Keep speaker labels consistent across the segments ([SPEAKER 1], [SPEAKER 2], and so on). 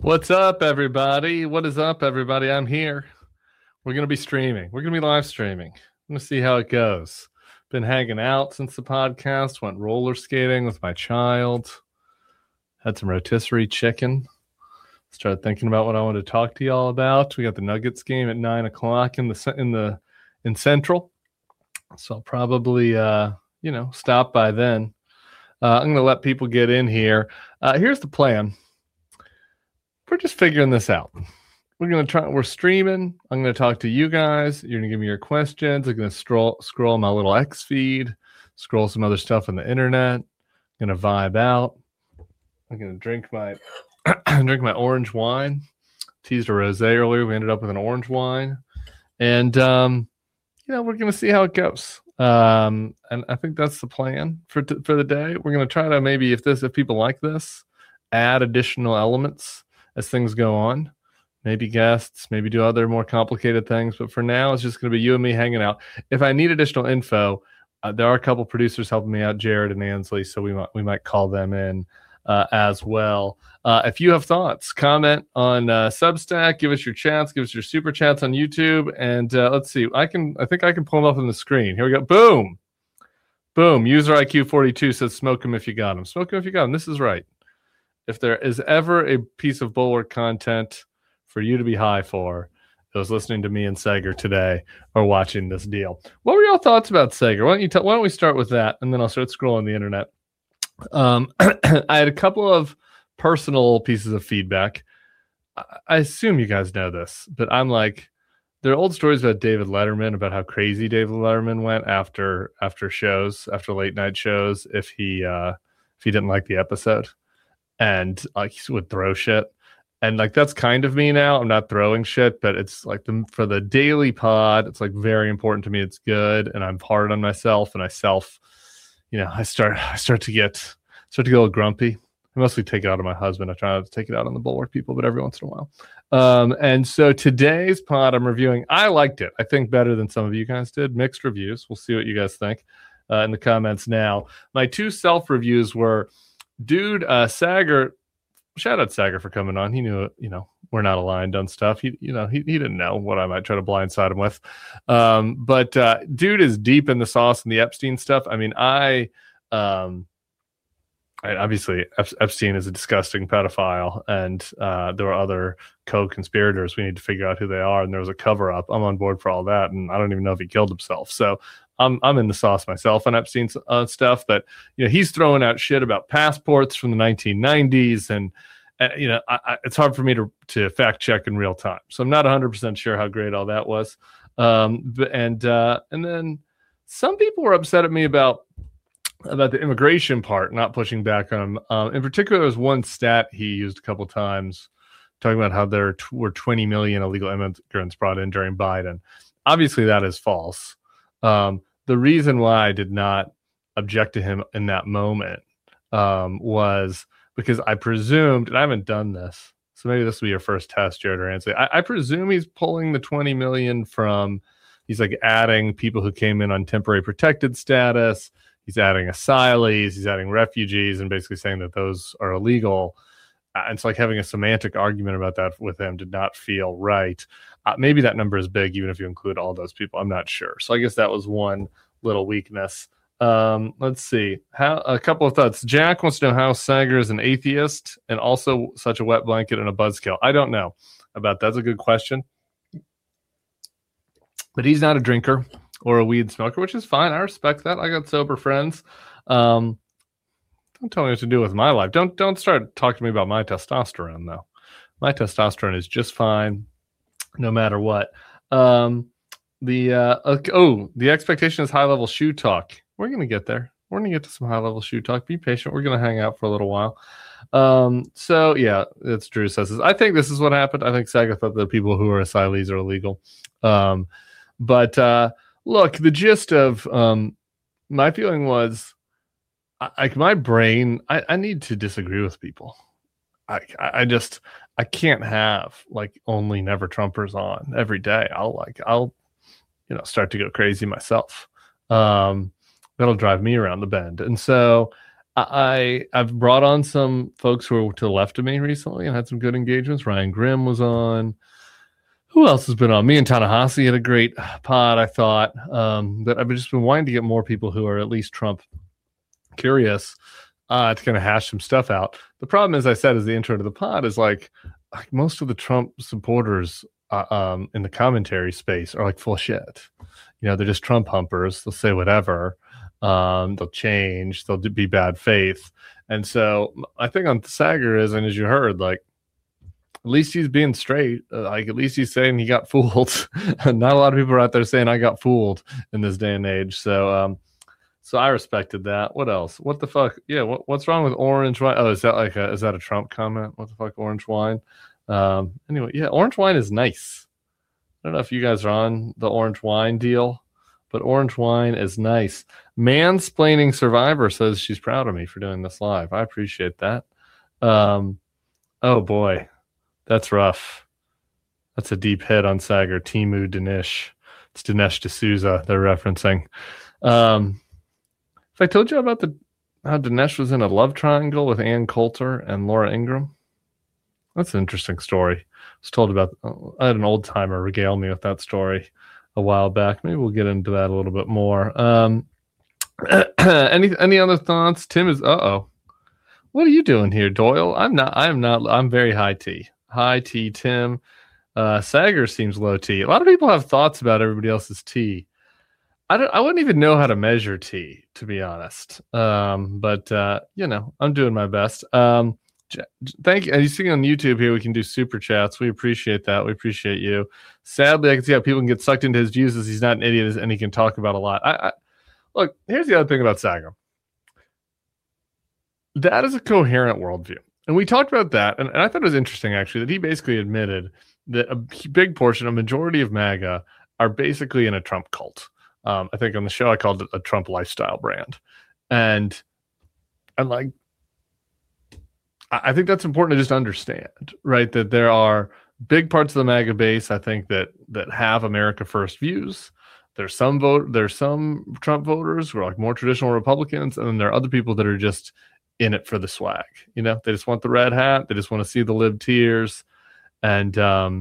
[SPEAKER 1] What's up, everybody? What is up, everybody? I'm here. We're going to be streaming. We're going to be live streaming. I'm going to see how it goes. Been hanging out since the podcast. Went roller skating with my child. Had some rotisserie chicken. Started thinking about what I wanted to talk to y'all about. We got the Nuggets game at 9 o'clock in Central. So I'll probably stop by then. I'm going to let people get in here. Here's the plan. We're just figuring this out. We're streaming. I'm going to talk to you guys. You're going to give me your questions. I'm going to scroll my little X feed, scroll some other stuff on the internet. I'm going to vibe out. I'm going to drink my orange wine. Teased a rosé earlier. We ended up with an orange wine. And, we're going to see how it goes. And I think that's the plan for the day. We're going to try to maybe, if people like this, add additional elements as things go on, maybe guests, maybe do other more complicated things. But for now, it's just going to be you and me hanging out. If I need additional info, there are a couple producers helping me out, Jared and Ansley, so we might call them in as well. If you have thoughts, comment on Substack, give us your chats, give us your super chats on YouTube, and let's see. I think I can pull them up on the screen. Here we go. Boom. User IQ 42 says, "Smoke them if you got them." Smoke them if you got them. This is right. If there is ever a piece of Bulwark content for you to be high for, it was listening to me and Sager today or watching this deal. What were your thoughts about Sager? Why don't we start with that, and then I'll start scrolling the internet. I had a couple of personal pieces of feedback. I assume you guys know this, but I'm like, there are old stories about David Letterman, about how crazy David Letterman went after late night shows, if he didn't like the episode. And like he would throw shit, and like that's kind of me now. I'm not throwing shit, but it's like for the daily pod, it's like very important to me. It's good, and I'm hard on myself, and I start to get a little grumpy. I mostly take it out on my husband. I try not to take it out on the Bulwark people, but every once in a while. And so today's pod I'm reviewing, I liked it. I think better than some of you guys did. Mixed reviews. We'll see what you guys think in the comments now. My two self reviews were. Dude, Sager, shout out Sager for coming on. He knew, we're not aligned on stuff. He didn't know what I might try to blindside him with. But dude is deep in the sauce and the Epstein stuff. I mean, obviously Epstein is a disgusting pedophile, and there were other co-conspirators. We need to figure out who they are, and there was a cover-up. I'm on board for all that, and I don't even know if he killed himself. So I'm in the sauce myself on Epstein stuff, but he's throwing out shit about passports from the 1990s, and it's hard for me to fact check in real time. So I'm not 100% sure how great all that was. And then some people were upset at me about the immigration part, not pushing back on him. In particular, there was one stat he used a couple times talking about how there were 20 million illegal immigrants brought in during Biden. Obviously, that is false. The reason why I did not object to him in that moment was because I presumed, and I haven't done this, so maybe this will be your first test, Jared or Ansley. I presume he's pulling the 20 million from, he's like adding people who came in on temporary protected status. He's adding asylees, he's adding refugees, and basically saying that those are illegal. And it's like having a semantic argument about that with him did not feel right. Maybe that number is big, even if you include all those people. I'm not sure. So I guess that was one little weakness. Let's see. A couple of thoughts. Jack wants to know how Sager is an atheist and also such a wet blanket and a buzzkill. I don't know about that. That's a good question. But he's not a drinker or a weed smoker, which is fine. I respect that. I got sober friends. Don't tell me what to do with my life. Don't start talking to me about my testosterone, though. My testosterone is just fine, no matter what. The expectation is high-level shoe talk. We're going to get there. We're going to get to some high-level shoe talk. Be patient. We're going to hang out for a little while. So, yeah, it's Drew says this. I think this is what happened. I think Saga thought the people who are asylees are illegal. But look, the gist of my feeling was, like my brain, I need to disagree with people. I can't have like only never Trumpers on every day. I'll start to go crazy myself. That'll drive me around the bend. And so I've brought on some folks who are to the left of me recently and had some good engagements. Ryan Grimm was on. Who else has been on? Me and Ta-Nehisi had a great pod, I thought. But I've just been wanting to get more people who are at least Trump curious to kind of hash some stuff out. The problem, as I said, as the intro to the pod, is like most of the Trump supporters in the commentary space are like full shit. They're just Trump humpers. They'll say whatever. They'll change. They'll be bad faith. And so I think on Saagar is, and as you heard, like, at least he's being straight. Like, at least he's saying he got fooled. Not a lot of people are out there saying I got fooled in this day and age. So I respected that. What else? What the fuck? Yeah. What's wrong with orange wine? Oh, is that a Trump comment? What the fuck, orange wine? Anyway, yeah, orange wine is nice. I don't know if you guys are on the orange wine deal, but orange wine is nice. Mansplaining Survivor says she's proud of me for doing this live. I appreciate that. Oh boy. That's rough. That's a deep hit on Saagar. Timu Dinesh. It's Dinesh D'Souza they're referencing. If I told you about how Dinesh was in a love triangle with Ann Coulter and Laura Ingraham, that's an interesting story. I was told about. I had an old timer regale me with that story a while back. Maybe we'll get into that a little bit more. Any other thoughts? Tim is. What are you doing here, Doyle? I'm not. I'm very high T. High T, Tim. Saagar seems low T. A lot of people have thoughts about everybody else's T. I wouldn't even know how to measure T, to be honest. But I'm doing my best. Thank you. And you see on YouTube here, we can do super chats. We appreciate that. We appreciate you. Sadly, I can see how people can get sucked into his views as he's not an idiot and he can talk about a lot. Look, here's the other thing about Saagar. That is a coherent worldview. And we talked about that, and I thought it was interesting, actually, that he basically admitted that a big portion, a majority of MAGA, are basically in a Trump cult. I think on the show I called it a Trump lifestyle brand. And like, I think that's important to just understand, right? That there are big parts of the MAGA base, I think, that have America First views. There's some Trump voters who are like more traditional Republicans, and then there are other people that are just in it for the swag. They just want the red hat. They just want to see the lib tears. And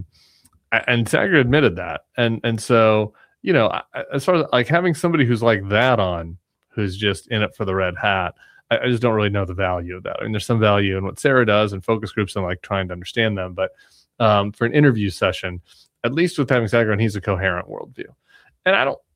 [SPEAKER 1] Saagar admitted that. And so, as far as like having somebody who's like that on, who's just in it for the red hat, I just don't really know the value of that. I mean, there's some value in what Sarah does and focus groups and like trying to understand them. But for an interview session, at least with having Saagar on, he's a coherent worldview. And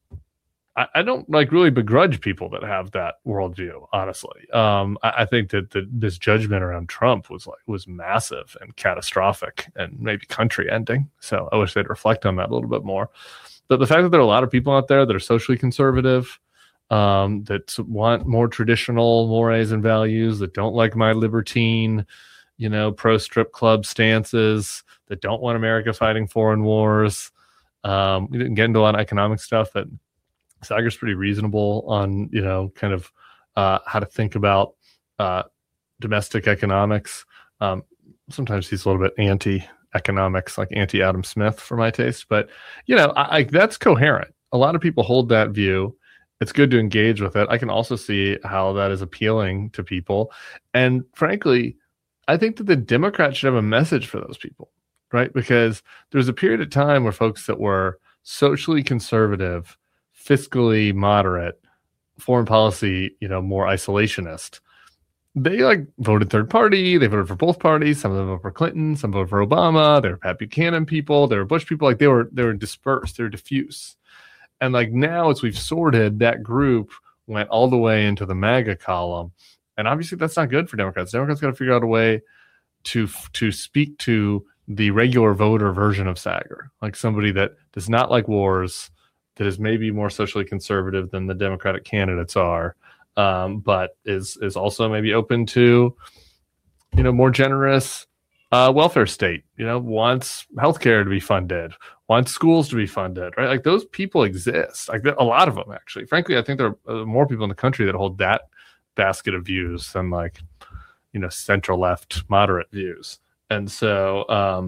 [SPEAKER 1] I don't like really begrudge people that have that worldview, honestly. I think that this judgment around Trump was massive and catastrophic and maybe country ending. So I wish they'd reflect on that a little bit more. But the fact that there are a lot of people out there that are socially conservative, that want more traditional mores and values, that don't like my libertine, pro strip club stances, that don't want America fighting foreign wars. We didn't get into a lot of economic stuff, but Saagar's pretty reasonable on, kind of how to think about domestic economics. Sometimes he's a little bit anti-economics, like anti-Adam Smith for my taste. But, that's coherent. A lot of people hold that view. It's good to engage with it. I can also see how that is appealing to people. And frankly, I think that the Democrats should have a message for those people, right? Because there was a period of time where folks that were socially conservative, fiscally moderate, foreign policy, more isolationist, they like voted third party. They voted for both parties. Some of them voted for Clinton. Some voted for Obama. They were Pat Buchanan people. They were Bush people. Like they were dispersed. They were diffuse. And like now, as we've sorted, that group went all the way into the MAGA column. And obviously, that's not good for Democrats. Democrats got to figure out a way to speak to the regular voter version of Saagar, like somebody that does not like wars, that is maybe more socially conservative than the Democratic candidates are, but is also maybe open to, more generous welfare state, wants healthcare to be funded, wants schools to be funded, right? Like those people exist. Like a lot of them, actually. Frankly, I think there are more people in the country that hold that basket of views than like, central left moderate views. And so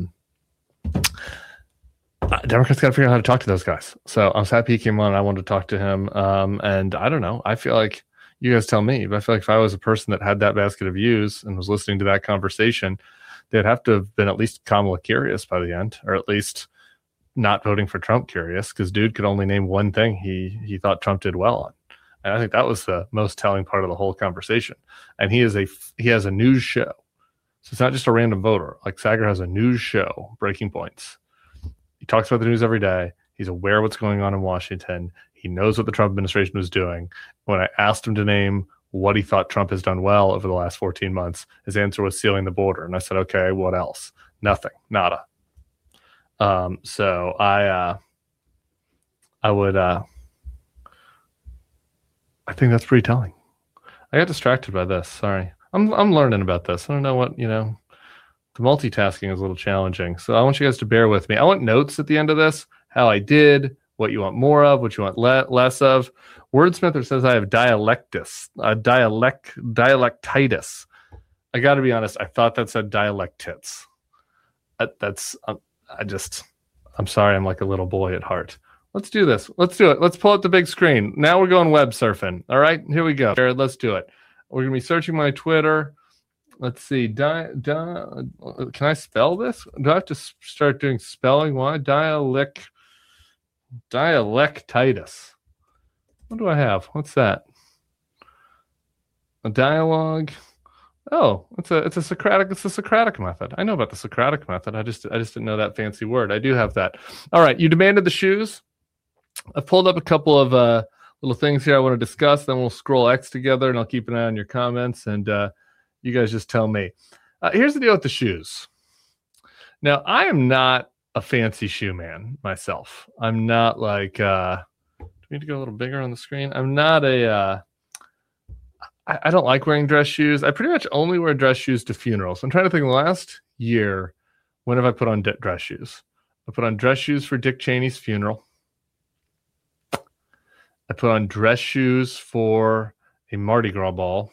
[SPEAKER 1] Democrats got to figure out how to talk to those guys. So I was happy he came on. I wanted to talk to him. And I don't know. I feel like, You guys tell me. But I feel like if I was a person that had that basket of views and was listening to that conversation, they'd have to have been at least Kamala curious by the end, or at least not voting for Trump curious, because dude could only name one thing he thought Trump did well on. And I think that was the most telling part of the whole conversation. And he has a news show. So it's not just a random voter. Like Saagar has a news show, Breaking Points. He talks about the news every day. He's aware of what's going on in Washington. He knows what the Trump administration was doing. When I asked him to name what he thought Trump has done well over the last 14 months, his answer was sealing the border. And I said, okay, what else? Nothing. Nada. So I think that's pretty telling. I got distracted by this. Sorry. I'm learning about this. I don't know what, the multitasking is a little challenging. So I want you guys to bear with me. I want notes at the end of this, how I did, what you want more of, what you want less of. Wordsmither says I have dialectitis. I got to be honest. I thought that said dialectits. I'm sorry. I'm like a little boy at heart. Let's do this. Let's do it. Let's pull up the big screen. Now we're going web surfing. All right, here we go. Jared, let's do it. We're going to be searching my Twitter. Let's see. Can I spell this? Do I have to start doing spelling? Why? Dialectitis. What do I have? What's that? A dialogue. Oh, it's a Socratic method. I know about the Socratic method. I just didn't know that fancy word. I do have that. All right, you demanded the shoes. I've pulled up a couple of little things here I want to discuss. Then we'll scroll X together, and I'll keep an eye on your comments, and you guys just tell me. Here's the deal with the shoes. Now, I am not a fancy shoe man myself. I'm not like. Do we need to go a little bigger on the screen? I'm not a. I don't like wearing dress shoes. I pretty much only wear dress shoes to funerals. I'm trying to think of the last year, when have I put on dress shoes? I put on dress shoes for Dick Cheney's funeral. I put on dress shoes for a Mardi Gras ball.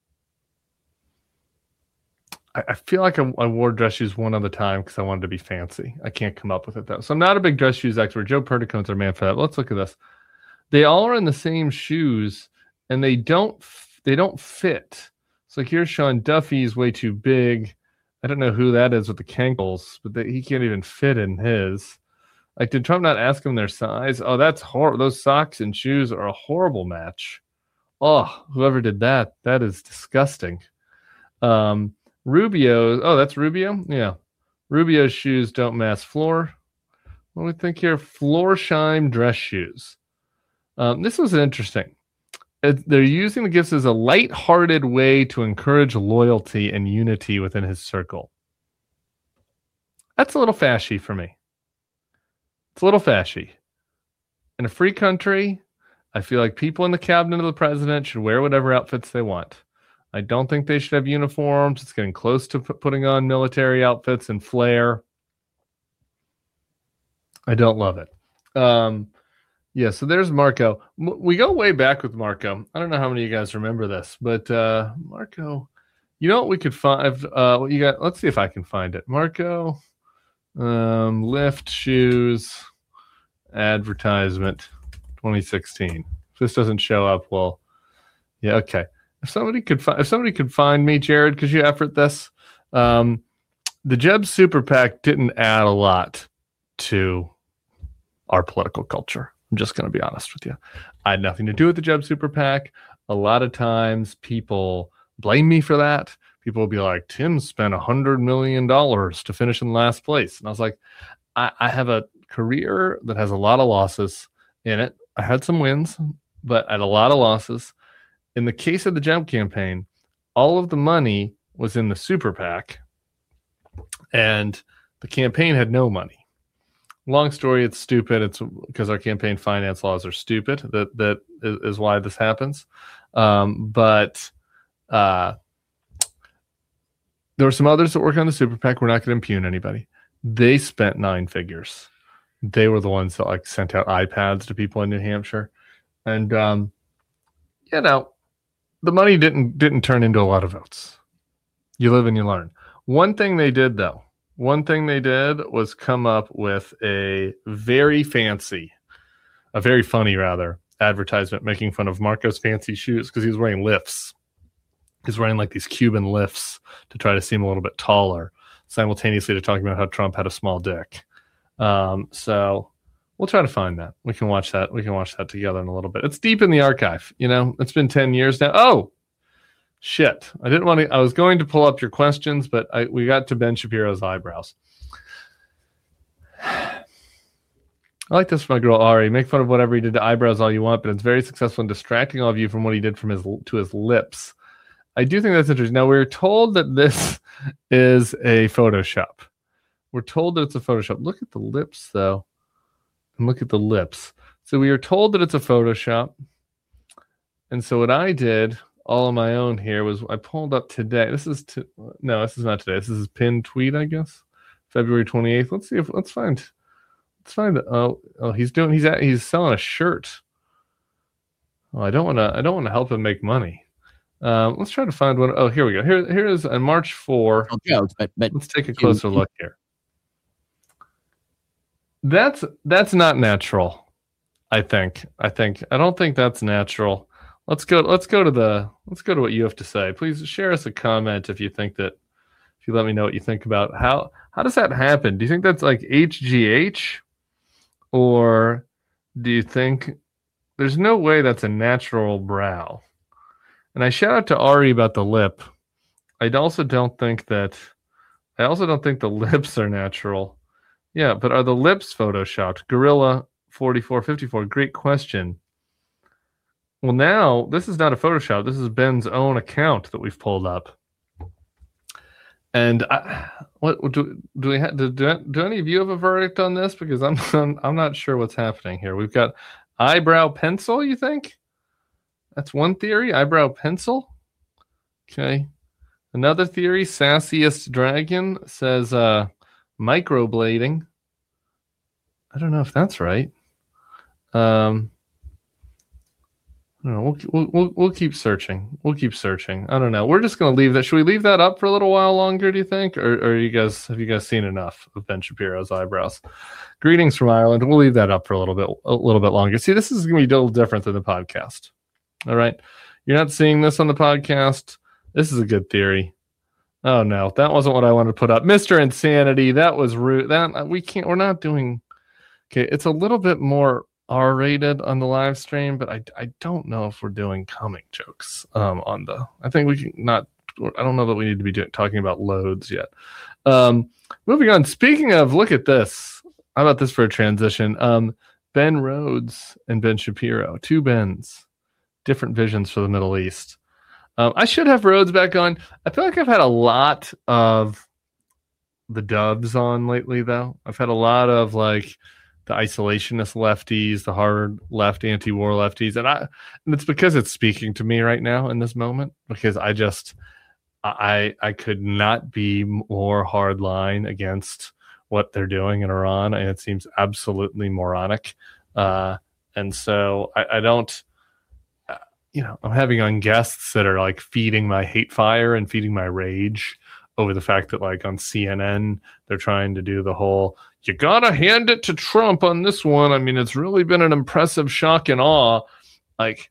[SPEAKER 1] I feel like I wore dress shoes one other time because I wanted to be fancy. I can't come up with it, though. So I'm not a big dress shoes expert. Joe Perdicone's our man for that. Let's look at this. They all are in the same shoes, and they don't fit. So here's Sean Duffy's way too big. I don't know who that is with the cankles, but he can't even fit in his. Like, did Trump not ask them their size? Oh, that's horrible. Those socks and shoes are a horrible match. Oh, whoever did that is disgusting. Rubio. Oh, that's Rubio? Yeah. Rubio's shoes don't match Floor. What do we think here? Florsheim dress shoes. This was interesting. They're using the gifts as a lighthearted way to encourage loyalty and unity within his circle. That's a little fashy for me. It's a little fashy. In a free country, I feel like people in the cabinet of the president should wear whatever outfits they want. I don't think they should have uniforms. It's getting close to putting on military outfits and flair. I don't love it. Yeah, so there's Marco. We go way back with Marco. I don't know how many of you guys remember this, but Marco, you know what we could find? What you got? Let's see if I can find it. Marco, Lyft shoes advertisement 2016. If this doesn't show up, well, yeah, okay. If somebody could find me, Jared, could you effort this? The Jeb Super PAC didn't add a lot to our political culture. I'm just going to be honest with you. I had nothing to do with the Jeb Super PAC. A lot of times people blame me for that. People will be like, Tim spent $100 million to finish in last place. And I was like, I have a career that has a lot of losses in it. I had some wins, but I had a lot of losses. In the case of the Jeb campaign, all of the money was in the Super PAC, and the campaign had no money. Long story, it's stupid. It's because our campaign finance laws are stupid. That is why this happens. But there were some others that work on the Super PAC. We're not going to impugn anybody. They spent 9 figures. They were the ones that like sent out iPads to people in New Hampshire, and you know, the money didn't turn into a lot of votes. You live and you learn. One thing they did, though. One thing they did was come up with a very funny, advertisement making fun of Marco's fancy shoes because he was wearing lifts. He's wearing like these Cuban lifts to try to seem a little bit taller, simultaneously to talking about how Trump had a small dick. So we'll try to find that. We can watch that. We can watch that together in a little bit. It's deep in the archive. It's been 10 years now. Oh, shit. I was going to pull up your questions, but we got to Ben Shapiro's eyebrows. I like this from my girl Ari. Make fun of whatever he did to eyebrows all you want, but it's very successful in distracting all of you from what he did to his lips. I do think that's interesting. Now, we're told that this is a Photoshop. We're told that it's a Photoshop. Look at the lips, though. And look at the lips. So we are told that it's a Photoshop. And so what I did all on my own here was I pulled up today. This is not today. This is pinned tweet, I guess. February 28th. Let's find he's selling a shirt. Oh, I don't want to help him make money. Let's try to find one. Oh, here we go. Here is on March 4.
[SPEAKER 2] Jokes, but
[SPEAKER 1] let's take a closer look here. That's not natural. I don't think that's natural. Let's go to what you have to say. Please share us a comment if you let me know what you think about how does that happen? Do you think that's like HGH, or do you think there's no way that's a natural brow? And I shout out to Ari about the lip. I also don't think the lips are natural. Yeah, but are the lips photoshopped? Gorilla 4454, great question. Well, now this is not a Photoshop. This is Ben's own account that we've pulled up. And do any of you have a verdict on this? Because I'm not sure what's happening here. We've got eyebrow pencil. You think that's one theory? Eyebrow pencil. Okay. Another theory. Sassiest Dragon says microblading. I don't know if that's right. No, we'll keep searching. We'll keep searching. I don't know. We're just going to leave that. Should we leave that up for a little while longer, do you think? Or have you guys seen enough of Ben Shapiro's eyebrows? Greetings from Ireland. We'll leave that up for a little bit longer. See, this is going to be a little different than the podcast. All right. You're not seeing this on the podcast. This is a good theory. Oh no, that wasn't what I wanted to put up. Mr. Insanity, that was rude. We're not doing. Okay, it's a little bit more R-rated on the live stream, but I don't know if we're doing coming jokes on the. I think we can not. I don't know that we need to be talking about loads yet. Moving on. Speaking of, look at this. How about this for a transition? Ben Rhodes and Ben Shapiro, two Bens, different visions for the Middle East. I should have Rhodes back on. I feel like I've had a lot of the doves on lately, though. I've had a lot of like the isolationist lefties, the hard left, anti-war lefties, and it's because it's speaking to me right now in this moment. Because I could not be more hardline against what they're doing in Iran, and it seems absolutely moronic. And so I don't. I'm having on guests that are like feeding my hate fire and feeding my rage over the fact that like on CNN, they're trying to do the whole, you gotta hand it to Trump on this one. I mean, it's really been an impressive shock and awe. Like,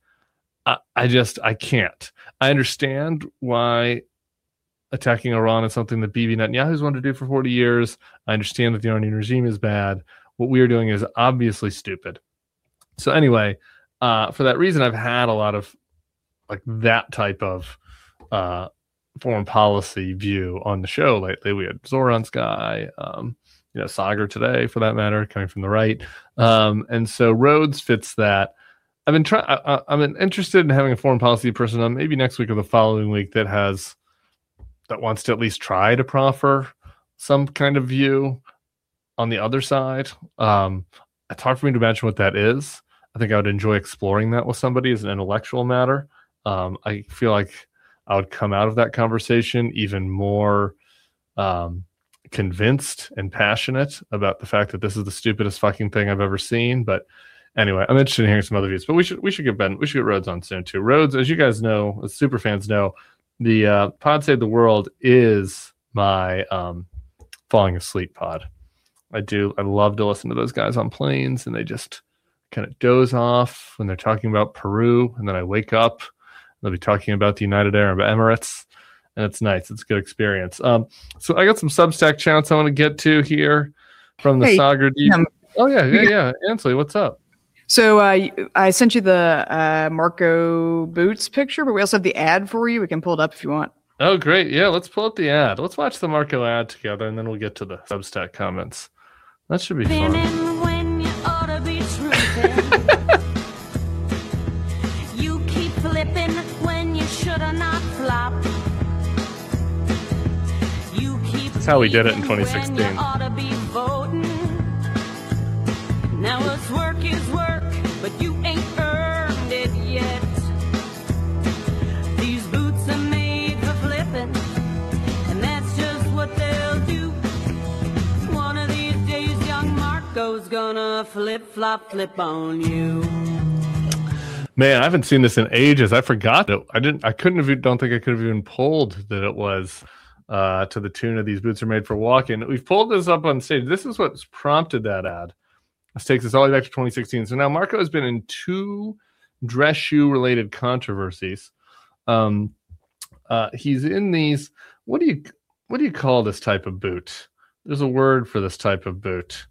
[SPEAKER 1] I can't. I understand why attacking Iran is something that Bibi Netanyahu's wanted to do for 40 years. I understand that the Iranian regime is bad. What we are doing is obviously stupid. So anyway, for that reason, I've had a lot of like that type of foreign policy view on the show lately. We had Zoran Sky, Sagar today, for that matter, coming from the right, and so Rhodes fits that. I'm interested in having a foreign policy person on maybe next week or the following week that wants to at least try to proffer some kind of view on the other side. It's hard for me to imagine what that is. I think I would enjoy exploring that with somebody as an intellectual matter. I feel like I would come out of that conversation even more convinced and passionate about the fact that this is the stupidest fucking thing I've ever seen. But anyway, I'm interested in hearing some other views. But we should get Rhodes on soon too. Rhodes, as you guys know, as super fans know, the Pod Save the World is my falling asleep pod. I love to listen to those guys on planes, and they just kind of doze off when they're talking about Peru, and then I wake up. They'll be talking about the United Arab Emirates, and it's nice. It's a good experience. So I got some Substack chats I want to get to here from the Sagar. Oh yeah. Ansley, what's up?
[SPEAKER 2] So I sent you the Marco Boots picture, but we also have the ad for you. We can pull it up if you want.
[SPEAKER 1] Oh, great. Yeah, let's pull up the ad. Let's watch the Marco ad together, and then we'll get to the Substack comments. That should be fun.
[SPEAKER 3] When you ought to be you keep flipping when you should have not flopped.
[SPEAKER 1] That's how we did it in 2016.
[SPEAKER 3] Now it's work is work, but you ain't earned it yet. These boots are made for flipping, and that's just what they'll do. One of these days, young Marco's gonna flip on you.
[SPEAKER 1] Man, I haven't seen this in ages. I forgot it. Don't think I could have even pulled that it was to the tune of These Boots Are Made for Walking. We've pulled this up on stage. This is what's prompted that ad. This takes us all the way back to 2016. So now Marco has been in 2 dress shoe related controversies. He's in these. What do you call this type of boot? There's a word for this type of boot.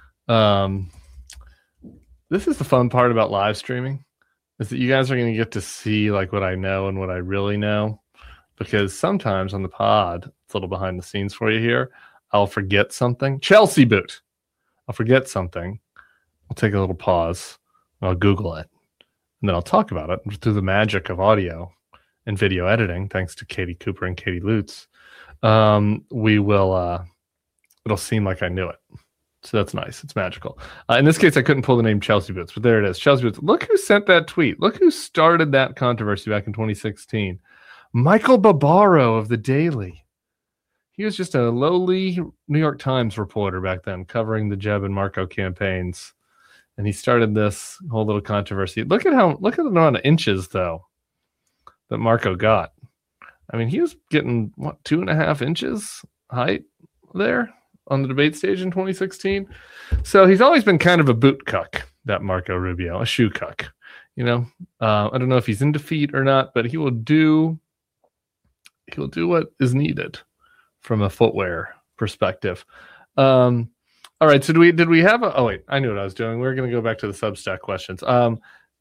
[SPEAKER 1] This is the fun part about live streaming, is that you guys are going to get to see like what I know and what I really know, because sometimes on the pod, it's a little behind the scenes for you here. I'll forget something. Chelsea boot. I'll forget something. I'll take a little pause. I'll Google it, and then I'll talk about it through the magic of audio and video editing. Thanks to Katie Cooper and Katie Lutz, we will. It'll seem like I knew it, so that's nice. It's magical. In this case, I couldn't pull the name Chelsea Boots, but there it is. Chelsea Boots. Look who sent that tweet. Look who started that controversy back in 2016. Michael Barbaro of The Daily. He was just a lowly New York Times reporter back then, covering the Jeb and Marco campaigns. And he started this whole little controversy. Look at the amount of inches, though, that Marco got. I mean, he was getting, 2.5 inches height there on the debate stage in 2016. So he's always been kind of a boot cuck, that Marco Rubio, a shoe cuck. I don't know if he's into feet or not, but he will do what is needed from a footwear perspective. All right, so did we have oh wait, I knew what I was doing. We're going to go back to the Substack questions. The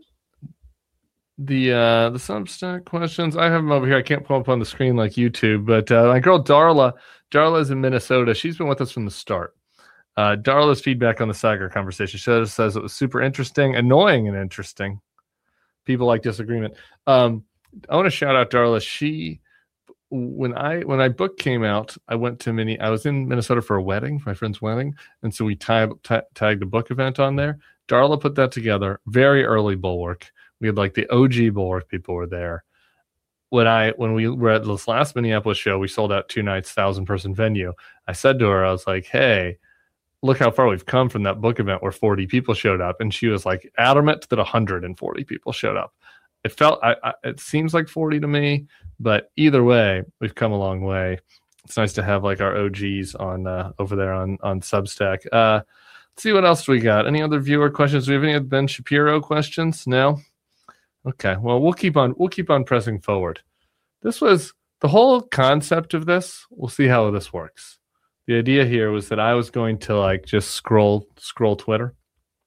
[SPEAKER 1] Substack questions, I have them over here. I can't pull up on the screen like YouTube, but my girl Darla is in Minnesota. She's been with us from the start. Darla's feedback on the Sagar conversation. She says it was super interesting, annoying and interesting. People like disagreement. I want to shout out Darla. When my book came out, I was in Minnesota for a wedding, for my friend's wedding, and so we tagged a book event on there. Darla put that together. Very early Bulwark. We had like the OG Bulwark people were there. When we were at this last Minneapolis show, we sold out 2 nights, 1,000-person venue. I said to her, I was like, "Hey, look how far we've come from that book event where 40 people showed up," and she was like adamant that 140 people showed up. It felt, it seems like 40 to me, but either way, we've come a long way. It's nice to have like our OGs on over there on Substack. Let's see what else we got. Any other viewer questions? Do we have any Ben Shapiro questions? No. Okay. Well, we'll keep on pressing forward. This was the whole concept of this. We'll see how this works. The idea here was that I was going to like just scroll Twitter,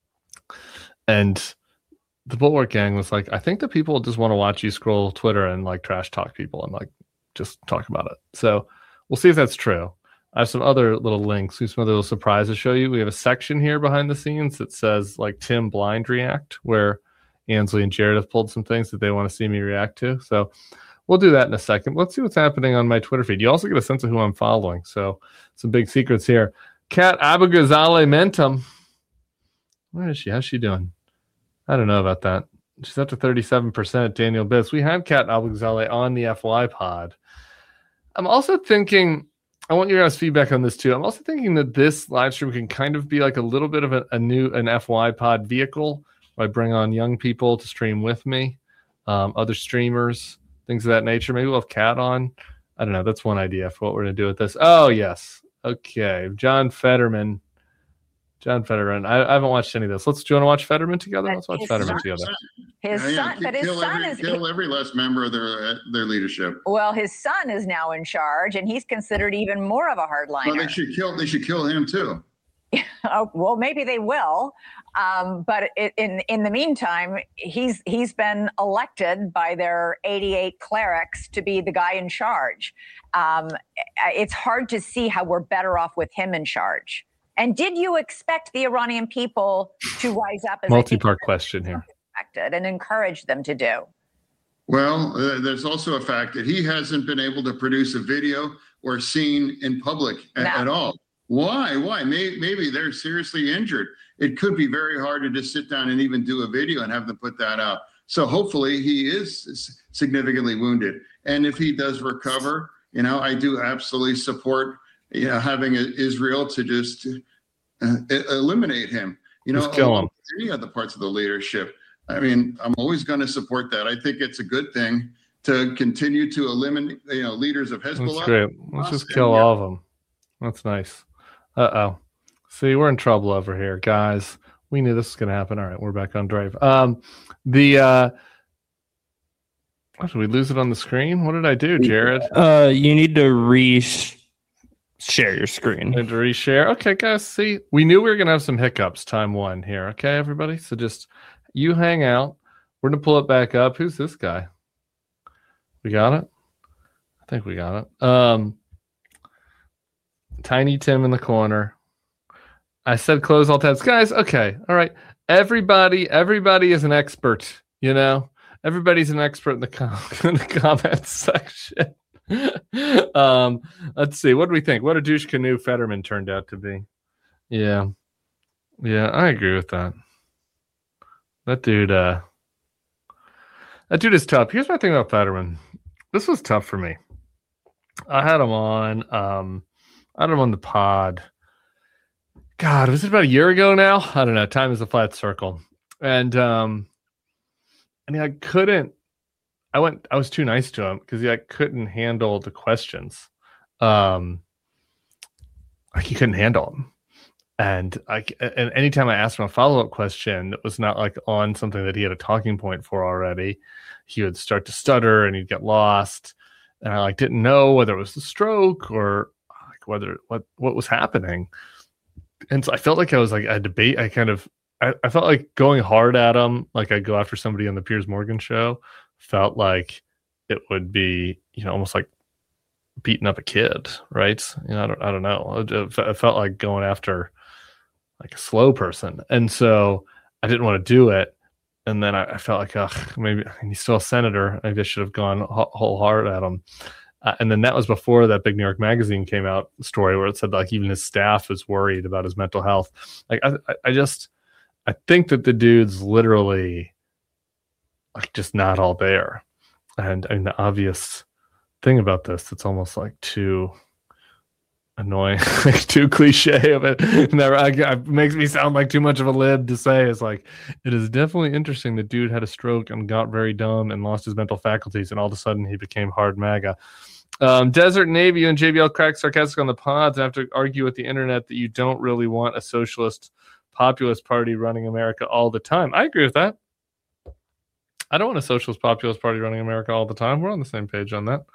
[SPEAKER 1] and the Bulwark gang was like, I think the people just want to watch you scroll Twitter and like trash talk people and like just talk about it. So we'll see if that's true. I have some other little links, some other little surprises to show you. We have a section here behind the scenes that says like Tim Blind React, where Ansley and Jared have pulled some things that they want to see me react to. So we'll do that in a second. Let's see what's happening on my Twitter feed. You also get a sense of who I'm following. So some big secrets here. Kat Abagazale Mentum. Where is she? How's she doing? I don't know about that. She's up to 37%. Daniel Biss. We had Kat Abagazale on the FY pod. I'm also thinking, I want your guys' feedback on this too. I'm also thinking that this live stream can kind of be like a little bit of an FY pod vehicle where I bring on young people to stream with me, other streamers, things of that nature. Maybe we'll have Kat on. I don't know. That's one idea for what we're going to do with this. Oh, yes. Okay. John Fetterman. John Fetterman. I haven't watched any of this. Do you want to watch Fetterman together? Let's watch
[SPEAKER 4] His
[SPEAKER 1] Fetterman
[SPEAKER 4] son-
[SPEAKER 1] together.
[SPEAKER 4] His son, but his son is
[SPEAKER 5] kill every last member of their leadership.
[SPEAKER 4] well. His son is now in charge, and he's considered even more of a hardliner.
[SPEAKER 5] Well, they should kill him too.
[SPEAKER 4] Oh, well, maybe they will. But in the meantime, he's been elected by their 88 clerics to be the guy in charge. It's hard to see how we're better off with him in charge. And did you expect the Iranian people to rise up? As
[SPEAKER 1] Multi-part question here.
[SPEAKER 4] And encourage them to do?
[SPEAKER 5] Well, there's also a fact that he hasn't been able to produce a video or scene in public at all. Why? Maybe they're seriously injured. It could be very hard to just sit down and even do a video and have them put that out. So hopefully he is significantly wounded. And if he does recover, I do absolutely support, having Israel to just eliminate him.
[SPEAKER 1] Just kill him.
[SPEAKER 5] Any other parts of the leadership. I mean, I'm always going to support that. I think it's a good thing to continue to eliminate, leaders of Hezbollah.
[SPEAKER 1] That's great. Let's just kill all of them. That's nice. Uh-oh. See, we're in trouble over here, guys. We knew this was going to happen. All right, we're back on drive. Did we lose it on the screen? What did I do, Jared?
[SPEAKER 6] You need to share your screen.
[SPEAKER 1] And to reshare. Okay, guys, see, we knew we were going to have some hiccups time one here. Okay, everybody? So just you hang out. We're going to pull it back up. Who's this guy? We got it? I think we got it. Tiny Tim in the corner. I said close all tabs. Guys, okay. All right. Everybody is an expert, Everybody's an expert in the comments section. Let's see. What do we think? What a douche canoe Fetterman turned out to be. Yeah, I agree with that. That dude is tough. Here's my thing about Fetterman. This was tough for me. I had him on. I had him on the pod. God, was it about a year ago now? I don't know. Time is a flat circle, and I couldn't. I was too nice to him because I couldn't handle the questions. He couldn't handle them, and anytime I asked him a follow-up question that was not on something that he had a talking point for already, he would start to stutter and he'd get lost, and I didn't know whether it was the stroke or whether what was happening. And so I felt like I was a debate. I felt like going hard at him, like I go after somebody on the Piers Morgan show, felt like it would be, almost like beating up a kid, right? I don't know. It felt like going after a slow person. And so I didn't want to do it. And then I felt like, maybe he's still a senator. Maybe I should have gone whole hard at him. And then that was before that big New York Magazine came out story where it said even his staff is worried about his mental health. I think that the dude's literally just not all there. And the obvious thing about this, it's almost too annoying, too cliche of it. It makes me sound like too much of a lib to say. It's it is definitely interesting. The dude had a stroke and got very dumb and lost his mental faculties, and all of a sudden he became hard MAGA. Desert Navy and JBL crack sarcastic on the pods. I have to argue with the internet that you don't really want a socialist populist party running America all the time. I agree with that. I don't want a socialist populist party running America all the time. We're on the same page on that.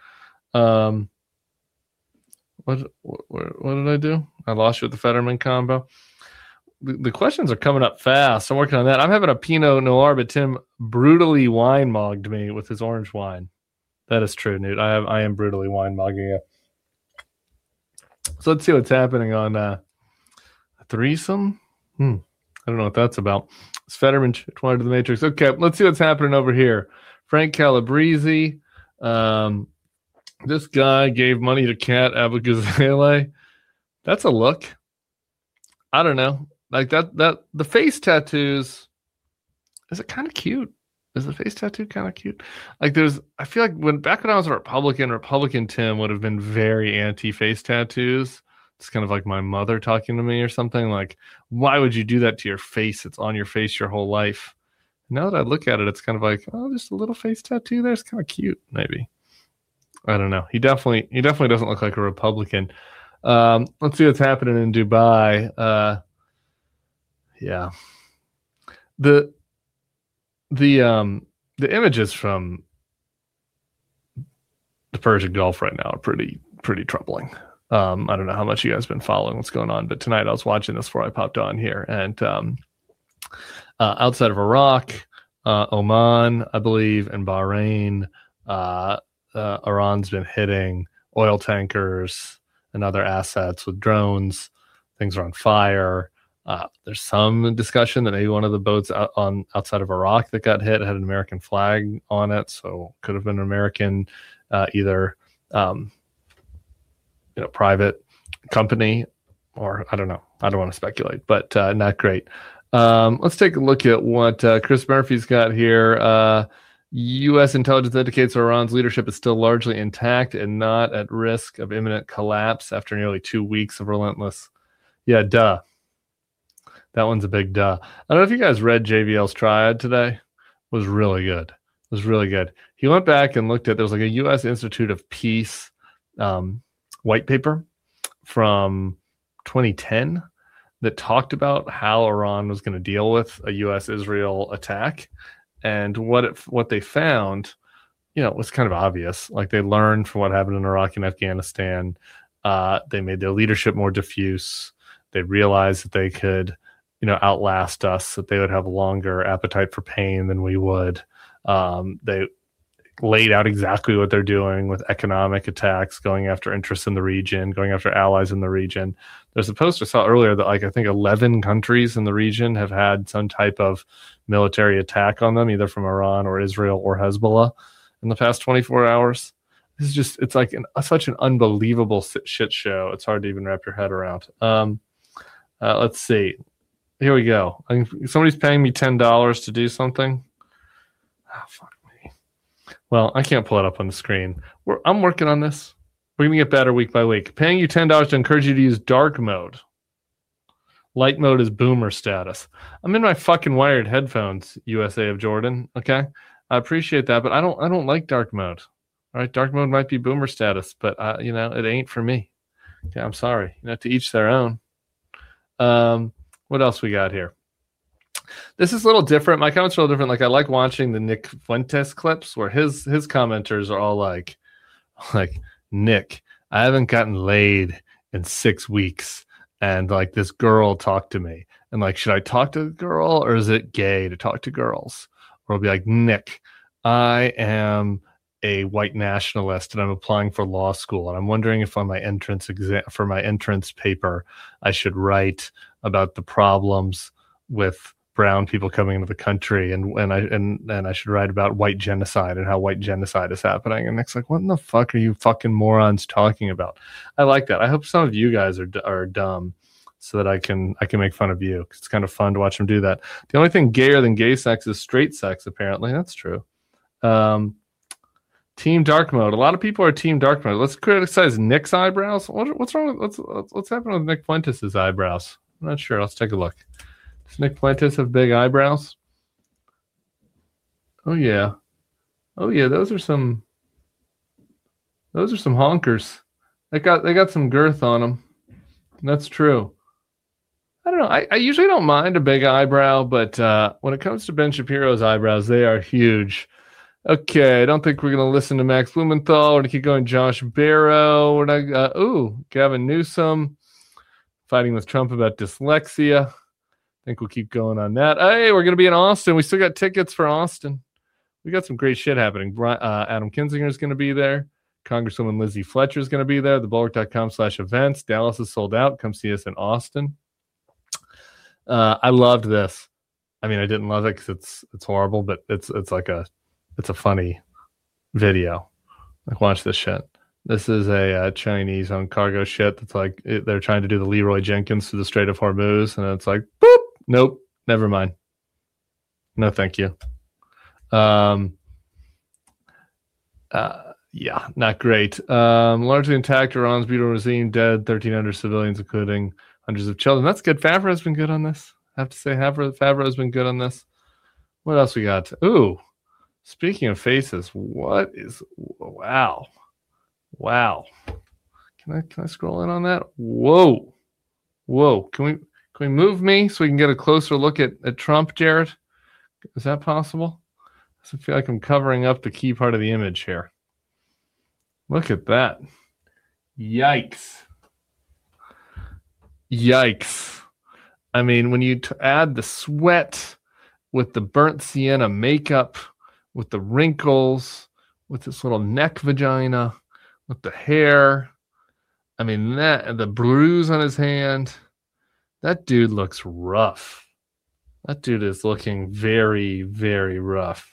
[SPEAKER 1] What did I do? I lost you with the Fetterman combo. The questions are coming up fast. I'm working on that. I'm having a Pinot Noir, but Tim brutally wine mogged me with his orange wine. That is true, Newt. I am brutally wine mogging you. So let's see what's happening on a threesome. I don't know what that's about. It's Fetterman wanted to the Matrix. Okay, let's see what's happening over here. Frank Calabrese. This guy gave money to Kat Abou-Ghazaleh. That's a look. I don't know. That the face tattoos, is it kind of cute? Is the face tattoo kind of cute? I feel like back when I was a Republican Tim would have been very anti-face tattoos. It's kind of like my mother talking to me or something. Why would you do that to your face? It's on your face your whole life. Now that I look at it, it's kind of just a little face tattoo there. It's kind of cute, maybe. I don't know. He definitely doesn't look like a Republican. Let's see what's happening in Dubai. Yeah. The images from the Persian Gulf right now are pretty troubling. I don't know how much you guys have been following what's going on, but tonight I was watching this before I popped on here, and outside of Iraq, Oman, I believe, and Bahrain, Iran's been hitting oil tankers and other assets with drones. Things are on fire. There's some discussion that maybe one of the boats outside of Iraq that got hit had an American flag on it, so could have been an American, either private company, or I don't know. I don't want to speculate, but not great. Let's take a look at what Chris Murphy's got here. U.S. intelligence indicates Iran's leadership is still largely intact and not at risk of imminent collapse after nearly 2 weeks of relentless. Yeah, duh. That one's a big duh. I don't know if you guys read JVL's triad today. It was really good. It was really good. He went back and looked at, there was like a U.S. Institute of Peace white paper from 2010 that talked about how Iran was going to deal with a U.S.-Israel attack. And what they found, was kind of obvious. Like, they learned from what happened in Iraq and Afghanistan. They made their leadership more diffuse. They realized that they could, outlast us, that they would have a longer appetite for pain than we would. They laid out exactly what they're doing with economic attacks, going after interests in the region, going after allies in the region. There's a post I saw earlier that, I think 11 countries in the region have had some type of military attack on them, either from Iran or Israel or Hezbollah in the past 24 hours. This is just, it's like such an unbelievable shit show. It's hard to even wrap your head around. Let's see. Here we go. Somebody's paying me $10 to do something. Oh, fuck me. Well, I can't pull it up on the screen. I'm working on this. We're going to get better week by week. Paying you $10 to encourage you to use dark mode. Light mode is boomer status. I'm in my fucking wired headphones, USA of Jordan. Okay? I appreciate that, but I don't like dark mode. All right? Dark mode might be boomer status, but, it ain't for me. Okay, I'm sorry. To each their own. What else we got here? This is a little different. My comments are a little different. Like, I like watching the Nick Fuentes clips where his commenters are all like, Nick, I haven't gotten laid in 6 weeks, and this girl talked to me, and should I talk to the girl, or is it gay to talk to girls? Or I'll be like, Nick, I am a white nationalist and I'm applying for law school, and I'm wondering if on my entrance for my entrance paper I should write about the problems with brown people coming into the country, and I should write about white genocide and how white genocide is happening. And Nick's like, what in the fuck are you fucking morons talking about? I like that. I hope some of you guys are dumb so that I can make fun of you. It's kind of fun to watch them do that. The only thing gayer than gay sex is straight sex, apparently. That's true. Team dark mode. A lot of people are team dark mode. Let's criticize Nick's eyebrows. What's wrong with what's happening with Nick Fuentes' eyebrows? I'm not sure. Let's take a look. Does Nick Fuentes have big eyebrows? Oh yeah. Those are some honkers. They got some girth on them. That's true. I don't know. I usually don't mind a big eyebrow, but when it comes to Ben Shapiro's eyebrows, they are huge. Okay, I don't think we're going to listen to Max Blumenthal. We're going to keep going. Josh Barrow. We're not. Gavin Newsom fighting with Trump about dyslexia. I think we'll keep going on that. Hey, we're going to be in Austin. We still got tickets for Austin. We got some great shit happening. Adam Kinzinger is going to be there. Congresswoman Lizzie Fletcher is going to be there. TheBulwark.com/events. Dallas is sold out. Come see us in Austin. I loved this. I mean, I didn't love it because it's horrible, but it's a funny video. Watch this shit. This is a Chinese on cargo shit that's they're trying to do the Leroy Jenkins to the Strait of Hormuz, and it's like, boop, nope, never mind. No, thank you. Yeah, not great. Largely intact. Iran's brutal regime dead. 1,300 civilians, including hundreds of children. That's good. Favreau has been good on this. I have to say, Favreau has been good on this. What else we got? Ooh, speaking of faces, wow. Can I scroll in on that? Whoa. Can we Can we move me so we can get a closer look at Trump, Jared? Is that possible? I feel like I'm covering up the key part of the image here. Look at that. Yikes. Yikes. I mean, when you add the sweat with the burnt sienna makeup, with the wrinkles, with this little neck vagina, with the hair, I mean, that and the bruise on his hand, that dude looks rough. That dude is looking very, very rough.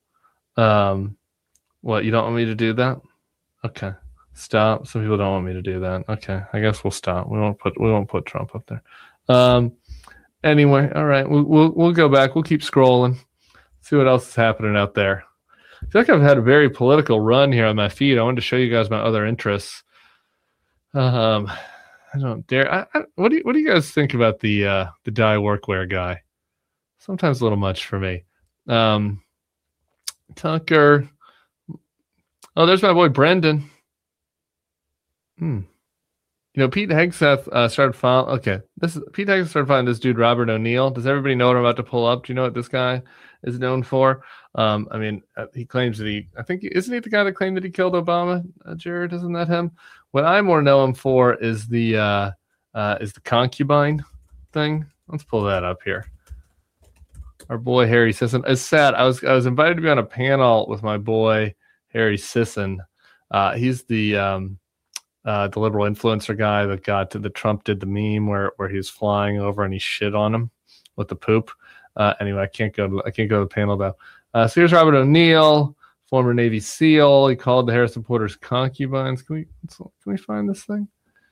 [SPEAKER 1] What, you don't want me to do that? Okay. Stop. Some people don't want me to do that. Okay. I guess we'll stop. We won't put Trump up there. Anyway, all right. We'll go back. We'll keep scrolling. See what else is happening out there. I feel like I've had a very political run here on my feed. I wanted to show you guys my other interests. I don't dare. What do you guys think about the dye workwear guy? Sometimes a little much for me. Tucker. Oh, there's my boy Brendan. You know, Pete Hegseth started following. Okay, Pete Hegseth started following this dude Robert O'Neill. Does everybody know what I'm about to pull up? Do you know what this guy is known for? I mean, he claims that isn't he the guy that claimed that he killed Obama? Jared, isn't that him? What I more know him for is the concubine thing. Let's pull that up here. Our boy Harry Sisson. It's sad. I was invited to be on a panel with my boy Harry Sisson. He's the liberal influencer guy that Trump did the meme where he was flying over and he shit on him with the poop. Anyway, I can't go to the panel though. So here's Robert O'Neill, former Navy SEAL. He called the Harris supporters concubines. Can we find this thing?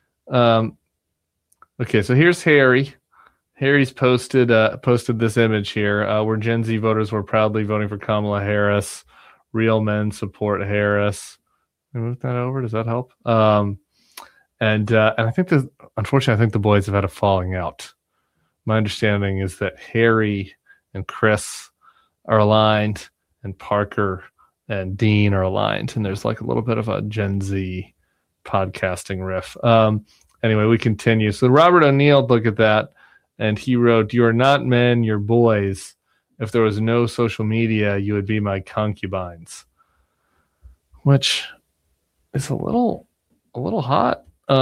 [SPEAKER 1] Okay, so here's Harry. Harry's posted this image here where Gen Z voters were proudly voting for Kamala Harris. Real men support Harris. Can we move that over? Does that help? And I think unfortunately, I think the boys have had a falling out. My understanding is that Harry and Chris are aligned, and Parker and Dean are aligned, and there's like a little bit of a Gen Z podcasting riff. Anyway, we continue. So Robert O'Neill looked at that, and he wrote, "You are not men, you're boys. If there was no social media, you would be my concubines," which is a little hot,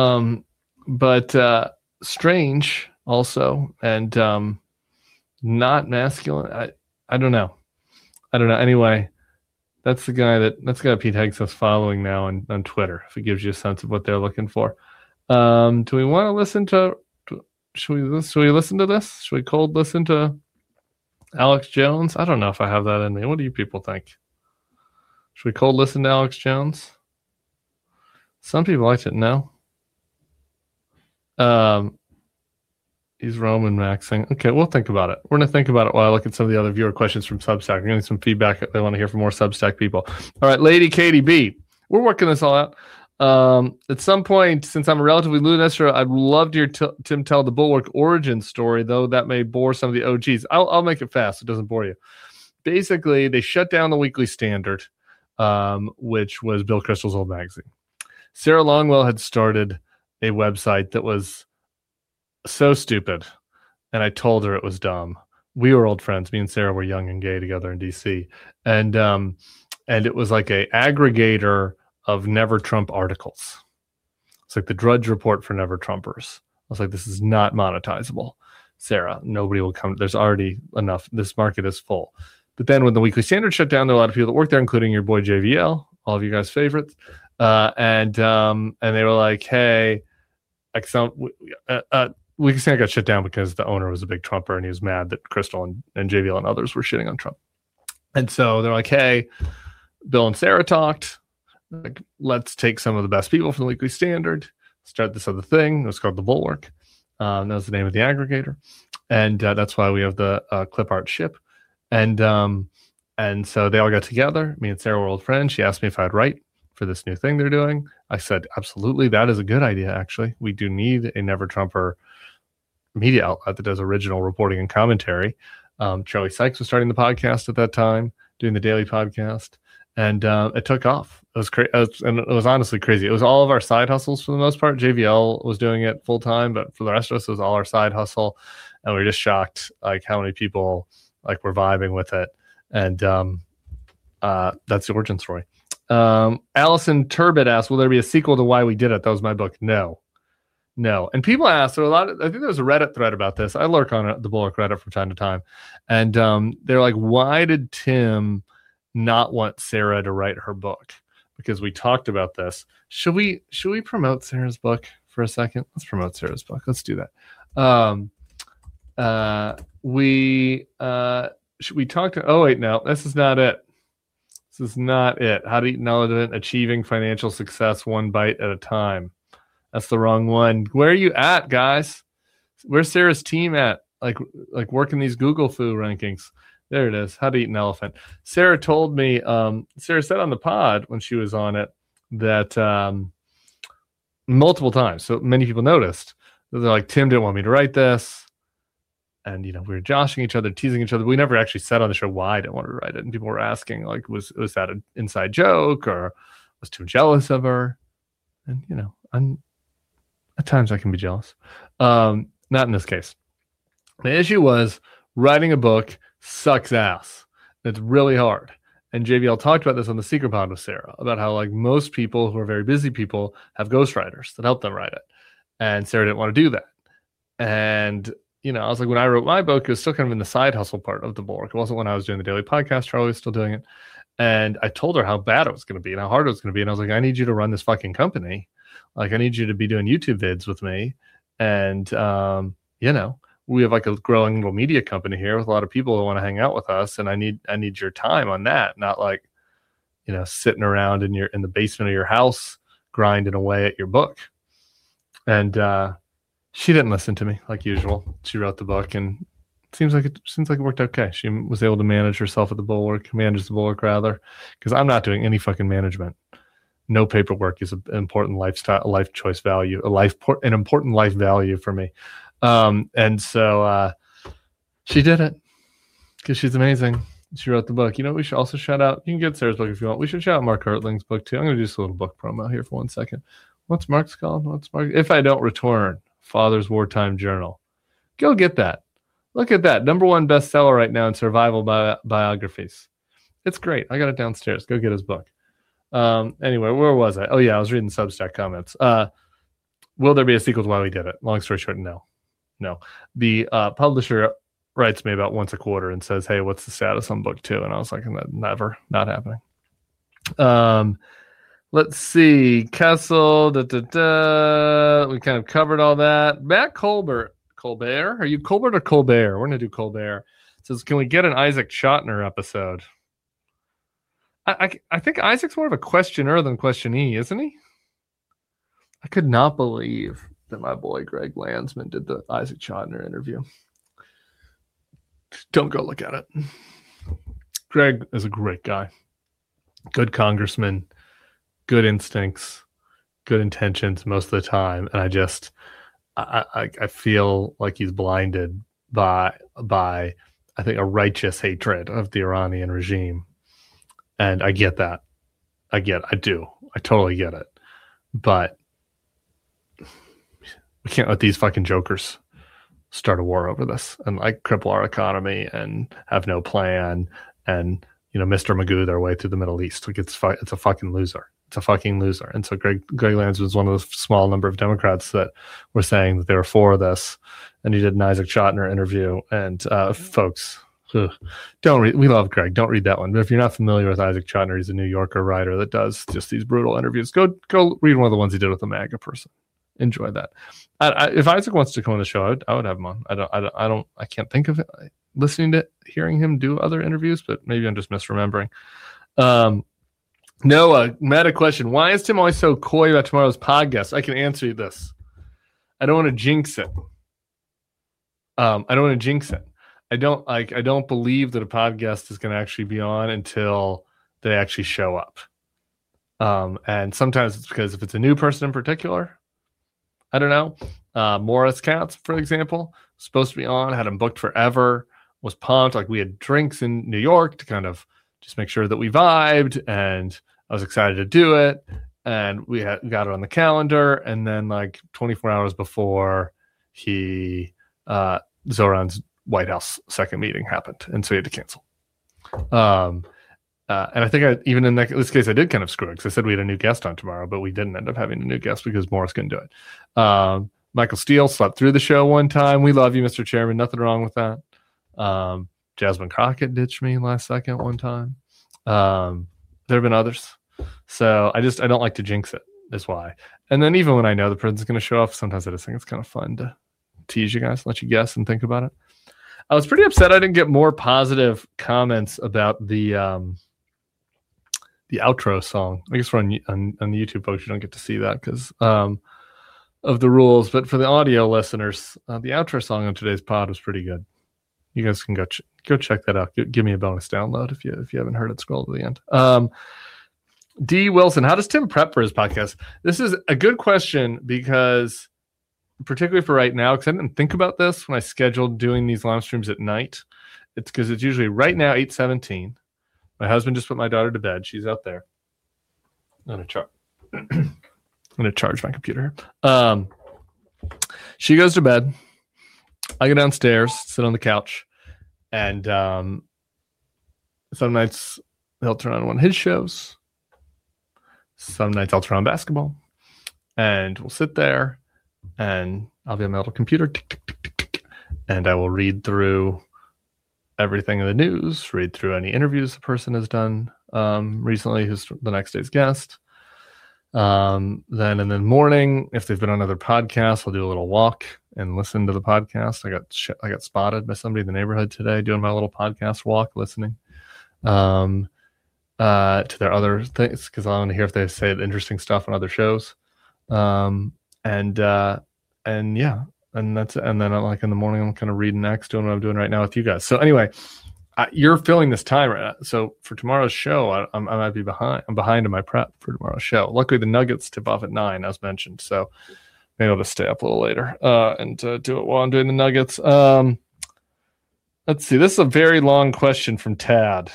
[SPEAKER 1] but strange also, and not masculine. I don't know. Anyway, that's the guy Pete Hegseth's following now on Twitter, if it gives you a sense of what they're looking for. Do we want to listen to? Should we listen to this? Should we cold listen to Alex Jones? I don't know if I have that in me. What do you people think? Should we cold listen to Alex Jones? Some people liked it. No. He's Roman maxing. Okay, we'll think about it. We're going to think about it while I look at some of the other viewer questions from Substack. I'm getting some feedback. I want to hear from more Substack people. All right, Lady Katie B. We're working this all out. At some point, since I'm a relatively new investor, I'd love to hear Tim tell the Bulwark origin story, though that may bore some of the OGs. I'll make it fast so it doesn't bore you. Basically, they shut down the Weekly Standard, which was Bill Kristol's old magazine. Sarah Longwell had started a website that was so stupid, and I told her it was dumb. We were old friends. Me and Sarah were young and gay together in DC, and it was like a aggregator of Never Trump articles. It's like the Drudge Report for Never Trumpers. I was like, this is not monetizable. Sarah, nobody will come. There's already enough. This market is full. But then when the Weekly Standard shut down, there were a lot of people that worked there, including your boy JVL, all of you guys' favorites. And they were like, hey, like Weekly Standard got shut down because the owner was a big Trumper and he was mad that Kristol and JVL and others were shitting on Trump. And so they're like, hey, Bill and Sarah talked. Like, let's take some of the best people from the Weekly Standard, start this other thing. It was called the Bulwark. That was the name of the aggregator. And that's why we have the clip art ship. And so they all got together. Me and Sarah were old friends. She asked me if I'd write for this new thing they're doing. I said, absolutely. That is a good idea, actually. We do need a Never Trumper media outlet that does original reporting and commentary. Charlie Sykes was starting the podcast at that time, doing the daily podcast. and it took off. It was crazy, and it was honestly crazy. It was all of our side hustles for the most part. JVL was doing it full time, but for the rest of us, it was all our side hustle, and we were just shocked like how many people like were vibing with it. And that's the origin story. Allison Turbid asked, "Will there be a sequel to Why We Did It?" That was my book. No. And people ask. There are a lot. I think there was a Reddit thread about this. I lurk on the Bulwark Reddit from time to time, and they're like, "Why did Tim not want Sarah to write her book?" Because we talked about this. Should we promote Sarah's book for a second? Let's promote Sarah's book. Let's do that. We talked to, oh wait, no, this is not it. This is not it. How to Eat an Elephant, Achieving Financial Success One Bite at a Time. That's the wrong one. Where are you at, guys? Where's Sarah's team at? Like working these Google Fu rankings. There it is. How to Eat an Elephant. Sarah told me, Sarah said on the pod when she was on it that multiple times, so many people noticed, they're like, Tim didn't want me to write this. And, we were joshing each other, teasing each other. We never actually said on the show why I didn't want to write it. And people were asking, like, was that an inside joke or was Tim jealous of her? And, at times I can be jealous. Not in this case. The issue was writing a book sucks ass. It's really hard. And JVL talked about this on the Secret Pod with Sarah, about how like most people who are very busy people have ghostwriters that help them write it. And Sarah didn't want to do that. And, I was like, when I wrote my book, it was still kind of in the side hustle part of the Bulwark. It wasn't when I was doing the daily podcast. Charlie was still doing it. And I told her how bad it was going to be and how hard it was going to be. And I was like, I need you to run this fucking company. Like, I need you to be doing YouTube vids with me. And, we have like a growing little media company here with a lot of people who want to hang out with us. And I need your time on that. Not like, sitting around in the basement of your house, grinding away at your book. And, she didn't listen to me like usual. She wrote the book and it seems like it worked okay. She was able to manage herself at the Bulwark, because I'm not doing any fucking management. No paperwork is an important lifestyle, a life choice value, an important life value for me. And so she did it because she's amazing. She wrote the book. We should also shout out, you can get Sarah's book if you want. We should shout out Mark Hertling's book too. I'm going to do just a little book promo here for 1 second. What's Mark's called? If I Don't Return, Father's Wartime Journal. Go get that. Look at that. #1 bestseller right now in survival biographies. It's great. I got it downstairs. Go get his book. Anyway, where was I? Oh yeah, I was reading Substack comments. Will there be a sequel to Why We Did It? Long story short, no. The publisher writes me about once a quarter and says, hey, what's the status on book 2? And I was like, never, not happening. Let's see. Kessel, we kind of covered all that. Matt Colbert. Are you Colbert or Colbert? We're going to do Colbert. It says, can we get an Isaac Schottner episode? I think Isaac's more of a questioner than questionee, isn't he? I could not believe that my boy Greg Landsman did the Isaac Schottner interview. Don't go look at it. Greg is a great guy. Good congressman, good instincts, good intentions most of the time. And I feel like he's blinded by I think a righteous hatred of the Iranian regime. And I get that. I do. I totally get it. But we can't let these fucking jokers start a war over this and like cripple our economy and have no plan and, Mr. Magoo their way through the Middle East. Like it's a fucking loser. It's a fucking loser. And so Greg Lands was one of the small number of Democrats that were saying that they were for this. And he did an Isaac Schottner interview. And folks, don't read. We love Greg. Don't read that one. But if you're not familiar with Isaac Schottner, he's a New Yorker writer that does just these brutal interviews. Go read one of the ones he did with a MAGA person. Enjoy that. If Isaac wants to come on the show, I would have him on. I can't think of it. Hearing him do other interviews, but maybe I'm just misremembering. Noah, meta question. Why is Tim always so coy about tomorrow's podcast? I can answer you this. I don't want to jinx it. I don't believe that a podcast is going to actually be on until they actually show up. And sometimes it's because if it's a new person in particular, I don't know. Morris Katz, for example, supposed to be on, had him booked forever, was pumped. Like we had drinks in New York to kind of just make sure that we vibed, and I was excited to do it, and we got it on the calendar, and then like 24 hours before Zoran's White House second meeting happened, and so he had to cancel. And I think even in this case, I did kind of screw it because I said we had a new guest on tomorrow, but we didn't end up having a new guest because Morris couldn't do it. Michael Steele slept through the show one time. We love you, Mr. Chairman. Nothing wrong with that. Jasmine Crockett ditched me last second one time. There have been others. So I don't like to jinx it, is why. And then even when I know the person's going to show up, sometimes I just think it's kind of fun to tease you guys, let you guess and think about it. I was pretty upset I didn't get more positive comments about the outro song. I guess we're on the YouTube folks, you don't get to see that because of the rules. But for the audio listeners, the outro song on today's pod was pretty good. You guys can go check that out. Give me a bonus download if you haven't heard it. Scroll to the end. D. Wilson, how does Tim prep for his podcast? This is a good question because particularly for right now, because I didn't think about this when I scheduled doing these live streams at night. It's because it's usually right now 8:17. My husband just put my daughter to bed. She's out there. I'm gonna charge my computer. She goes to bed. I go downstairs, sit on the couch, and some nights he'll turn on one of his shows. Some nights I'll turn on basketball, and we'll sit there, and I'll be on my little computer, tick, tick, tick, tick, tick, and I will read through everything in the news, read through any interviews the person has done recently, who's the next day's guest. Then in the morning, if they've been on other podcasts, I'll do a little walk and listen to the podcast. I got spotted by somebody in the neighborhood today doing my little podcast walk, listening to their other things because I want to hear if they say interesting stuff on other shows. And yeah. And that's it. And then in the morning, I'm kind of reading next, doing what I'm doing right now with you guys. So anyway, you're filling this time right now. So for tomorrow's show, I might be behind. I'm behind in my prep for tomorrow's show. Luckily, the Nuggets tip off at 9, as mentioned. So maybe I'll just stay up a little later and do it while I'm doing the Nuggets. Let's see. This is a very long question from Tad.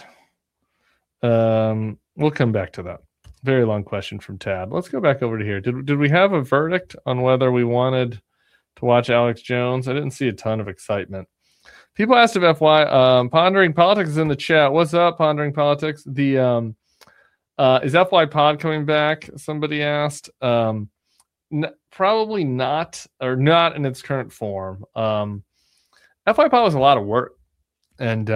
[SPEAKER 1] We'll come back to that. Very long question from Tad. Let's go back over to here. Did we have a verdict on whether we wanted to watch Alex Jones? I didn't see a ton of excitement. People asked if FY Pondering Politics is in the chat. What's up, Pondering Politics? The is FY Pod coming back? Somebody asked. Probably not, or not in its current form. FY Pod was a lot of work, and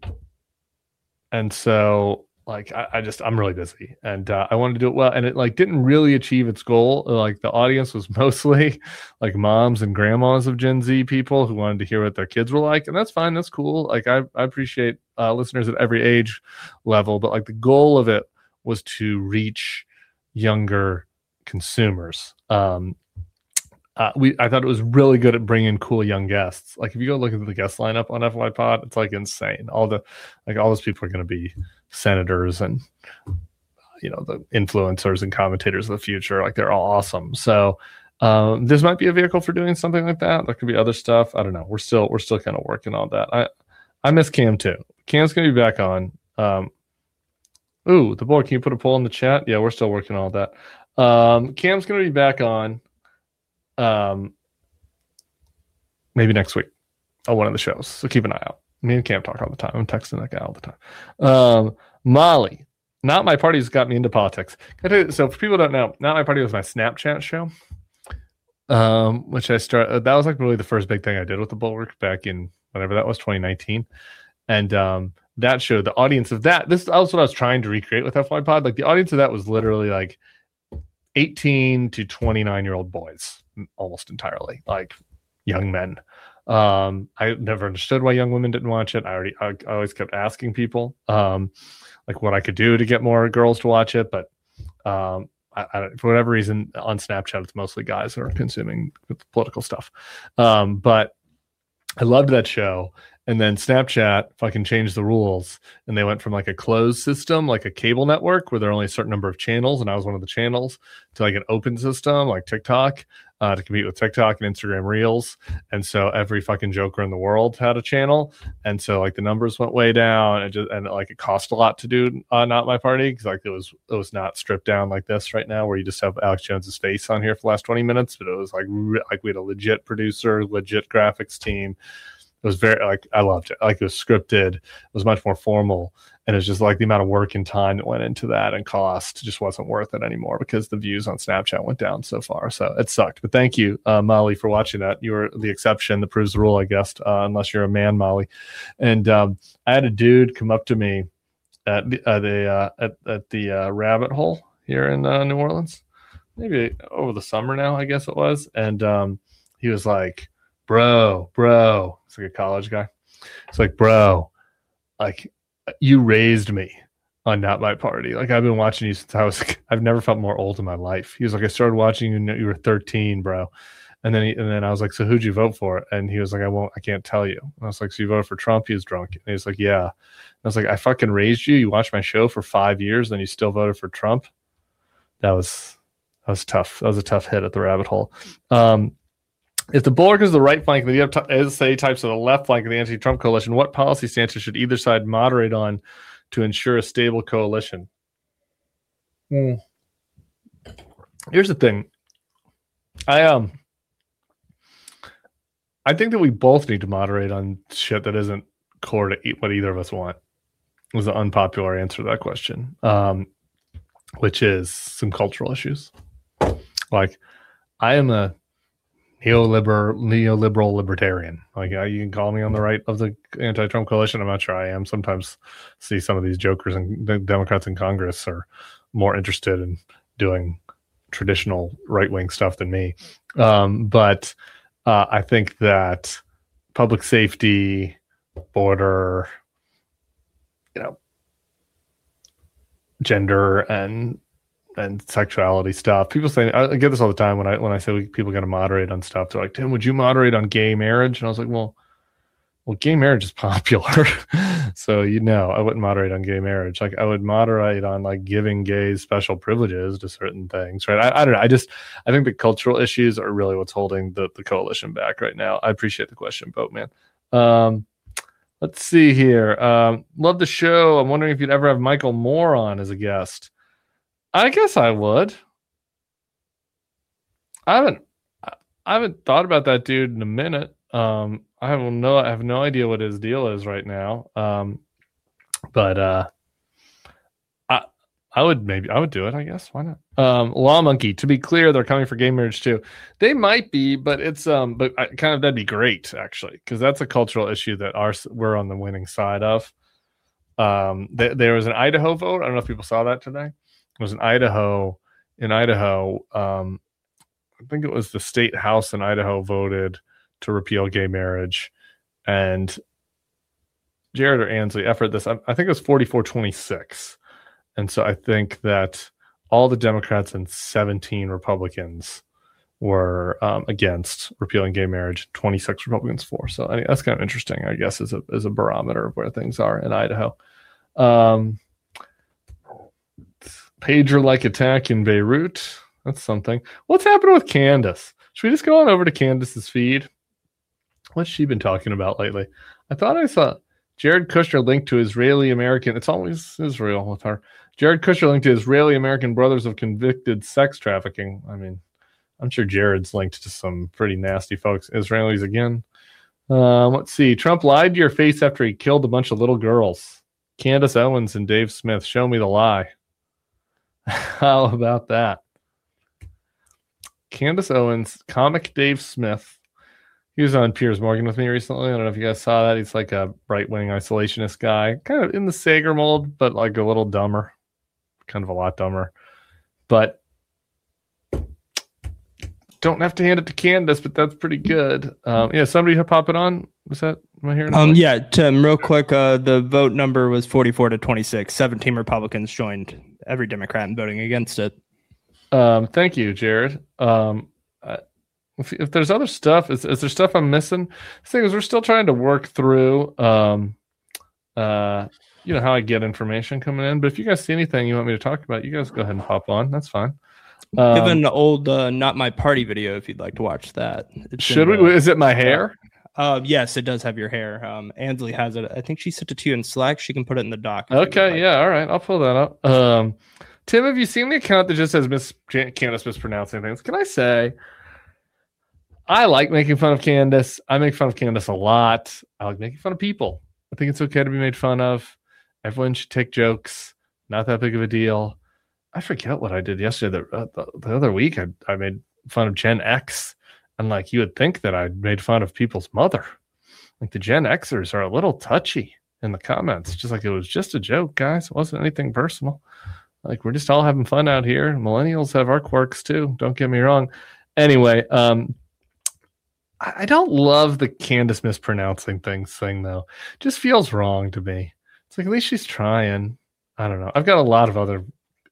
[SPEAKER 1] so like I'm really busy, and I wanted to do it well, and it like didn't really achieve its goal. Like the audience was mostly like moms and grandmas of Gen Z people who wanted to hear what their kids were like, and that's fine, that's cool. Like I appreciate listeners at every age level, but like the goal of it was to reach younger consumers. I thought it was really good at bringing cool young guests. Like if you go look at the guest lineup on FY Pod, it's like insane. All those people are going to be senators and the influencers and commentators of the future. Like they're all awesome. So this might be a vehicle for doing something like that. There could be other stuff. I don't know. We're still kind of working on that. I miss Cam too. Cam's going to be back on. The board. Can you put a poll in the chat? Yeah, we're still working on all that. Cam's going to be back on. Maybe next week on one of the shows. So keep an eye out. Me and Cam talk all the time. I'm texting that guy all the time. Molly, Not My Party's got me into politics. So for people who don't know, Not My Party was my Snapchat show, which I started. That was like really the first big thing I did with the Bulwark back in whatever that was, 2019. And that show, the audience of that, this is also what I was trying to recreate with FY Pod. Like the audience of that was literally like 18 to 29-year-old boys, almost entirely, like young men. I never understood why young women didn't watch it. I always kept asking people like what I could do to get more girls to watch it, but I, for whatever reason on Snapchat it's mostly guys who are consuming political stuff. But I loved that show. And then Snapchat fucking changed the rules, and they went from like a closed system, like a cable network where there are only a certain number of channels, and I was one of the channels, to like an open system like TikTok, to compete with TikTok and Instagram Reels. And so every fucking joker in the world had a channel. And so like the numbers went way down, and like it cost a lot to do Not My Party, because like it was not stripped down like this right now, where you just have Alex Jones's face on here for the last 20 minutes. But it was like we had a legit producer, legit graphics team. It was very, like, I loved it. Like, it was scripted. It was much more formal. And it's just like the amount of work and time that went into that and cost just wasn't worth it anymore, because the views on Snapchat went down so far. So it sucked. But thank you, Molly, for watching that. You were the exception that proves the rule, I guess, unless you're a man, Molly. And I had a dude come up to me at the Rabbit Hole here in New Orleans, maybe over the summer now, I guess it was. And he was like, bro, it's like a college guy. It's like, bro, like, you raised me on Not My Party. Like, I've been watching you since I've never felt more old in my life. He was like, I started watching you when you were 13, bro. And then I was like, so who'd you vote for? And he was like, I can't tell you. And I was like, so you voted for Trump? He was drunk. And he was like, yeah. And I was like, I fucking raised you. You watched my show for 5 years, then you still voted for Trump. That was tough. That was a tough hit at the Rabbit Hole. If the bulwark is the right flank, then you have SA types of the left flank of the anti-Trump coalition. What policy stances should either side moderate on to ensure a stable coalition? Here's the thing. I think that we both need to moderate on shit that isn't core to what either of us want. Was the unpopular answer to that question, which is some cultural issues. Like, I am a neoliberal libertarian. Like, you can call me on the right of the anti-Trump coalition. I'm not sure I am. Sometimes see some of these jokers and the Democrats in Congress are more interested in doing traditional right-wing stuff than me. But I think that public safety, border, gender and sexuality stuff. People say, I get this all the time when I say people got to moderate on stuff. They're like, Tim, would you moderate on gay marriage? And I was like, well, gay marriage is popular. So, I wouldn't moderate on gay marriage. Like, I would moderate on like giving gays special privileges to certain things, right? I don't know. I think the cultural issues are really what's holding the coalition back right now. I appreciate the question, Boatman. Let's see here. Love the show. I'm wondering if you'd ever have Michael Moore on as a guest. I guess I would. I haven't thought about that dude in a minute. I have no idea what his deal is right now. But I would do it, I guess. Why not? Law Monkey, to be clear, they're coming for gay marriage too. They might be, but it's that'd be great, actually, because that's a cultural issue that we're on the winning side of. There was an Idaho vote. I don't know if people saw that today. It was in Idaho. I think it was the state house in Idaho voted to repeal gay marriage, and Jared or Ansley, I've heard this. I think it was 44-26. And so I think that all the Democrats and 17 Republicans were against repealing gay marriage, 26 Republicans for. So that's kind of interesting, I guess, as a barometer of where things are in Idaho. Pager-like attack in Beirut. That's something. What's happening with Candace? Should we just go on over to Candace's feed? What's she been talking about lately? I thought I saw Jared Kushner linked to Israeli-American. It's always Israel with her. Jared Kushner linked to Israeli-American brothers of convicted sex trafficking. I mean, I'm sure Jared's linked to some pretty nasty folks. Israelis again. Let's see. Trump lied to your face after he killed a bunch of little girls. Candace Owens and Dave Smith. Show me the lie. How about that? Candace Owens, comic Dave Smith. He was on Piers Morgan with me recently. I don't know if you guys saw that. He's like a right-wing isolationist guy, kind of in the Sager mold, but like a little dumber, kind of a lot dumber. But don't have to hand it to Candace, but that's pretty good. Somebody pop it on. Was that? Am I hearing?
[SPEAKER 6] Yeah, Tim, real quick. The vote number was 44-26. 17 Republicans joined every Democrat in voting against it.
[SPEAKER 1] Thank you, Jared. If there's other stuff, is there stuff I'm missing? The thing is, we're still trying to work through, how I get information coming in. But if you guys see anything you want me to talk about, you guys go ahead and pop on. That's fine.
[SPEAKER 6] We have an old Not My Party video if you'd like to watch that.
[SPEAKER 1] Should we? Is it my hair?
[SPEAKER 6] Yes, it does have your hair. Ansley has it. I think she sent it to you in Slack. She can put it in the doc.
[SPEAKER 1] Okay, yeah, all right. I'll pull that up. Tim, have you seen the account that just says Candace mispronouncing things? Can I say, I like making fun of Candace. I make fun of Candace a lot. I like making fun of people. I think it's okay to be made fun of. Everyone should take jokes. Not that big of a deal. I forget what I did yesterday. The other week, I made fun of Gen X. And like, you would think that I made fun of people's mother. Like, the Gen Xers are a little touchy in the comments. Just like, it was just a joke, guys. It wasn't anything personal. Like, we're just all having fun out here. Millennials have our quirks too. Don't get me wrong. Anyway, I don't love the Candace mispronouncing things thing though. It just feels wrong to me. It's like, at least she's trying. I don't know. I've got a lot of other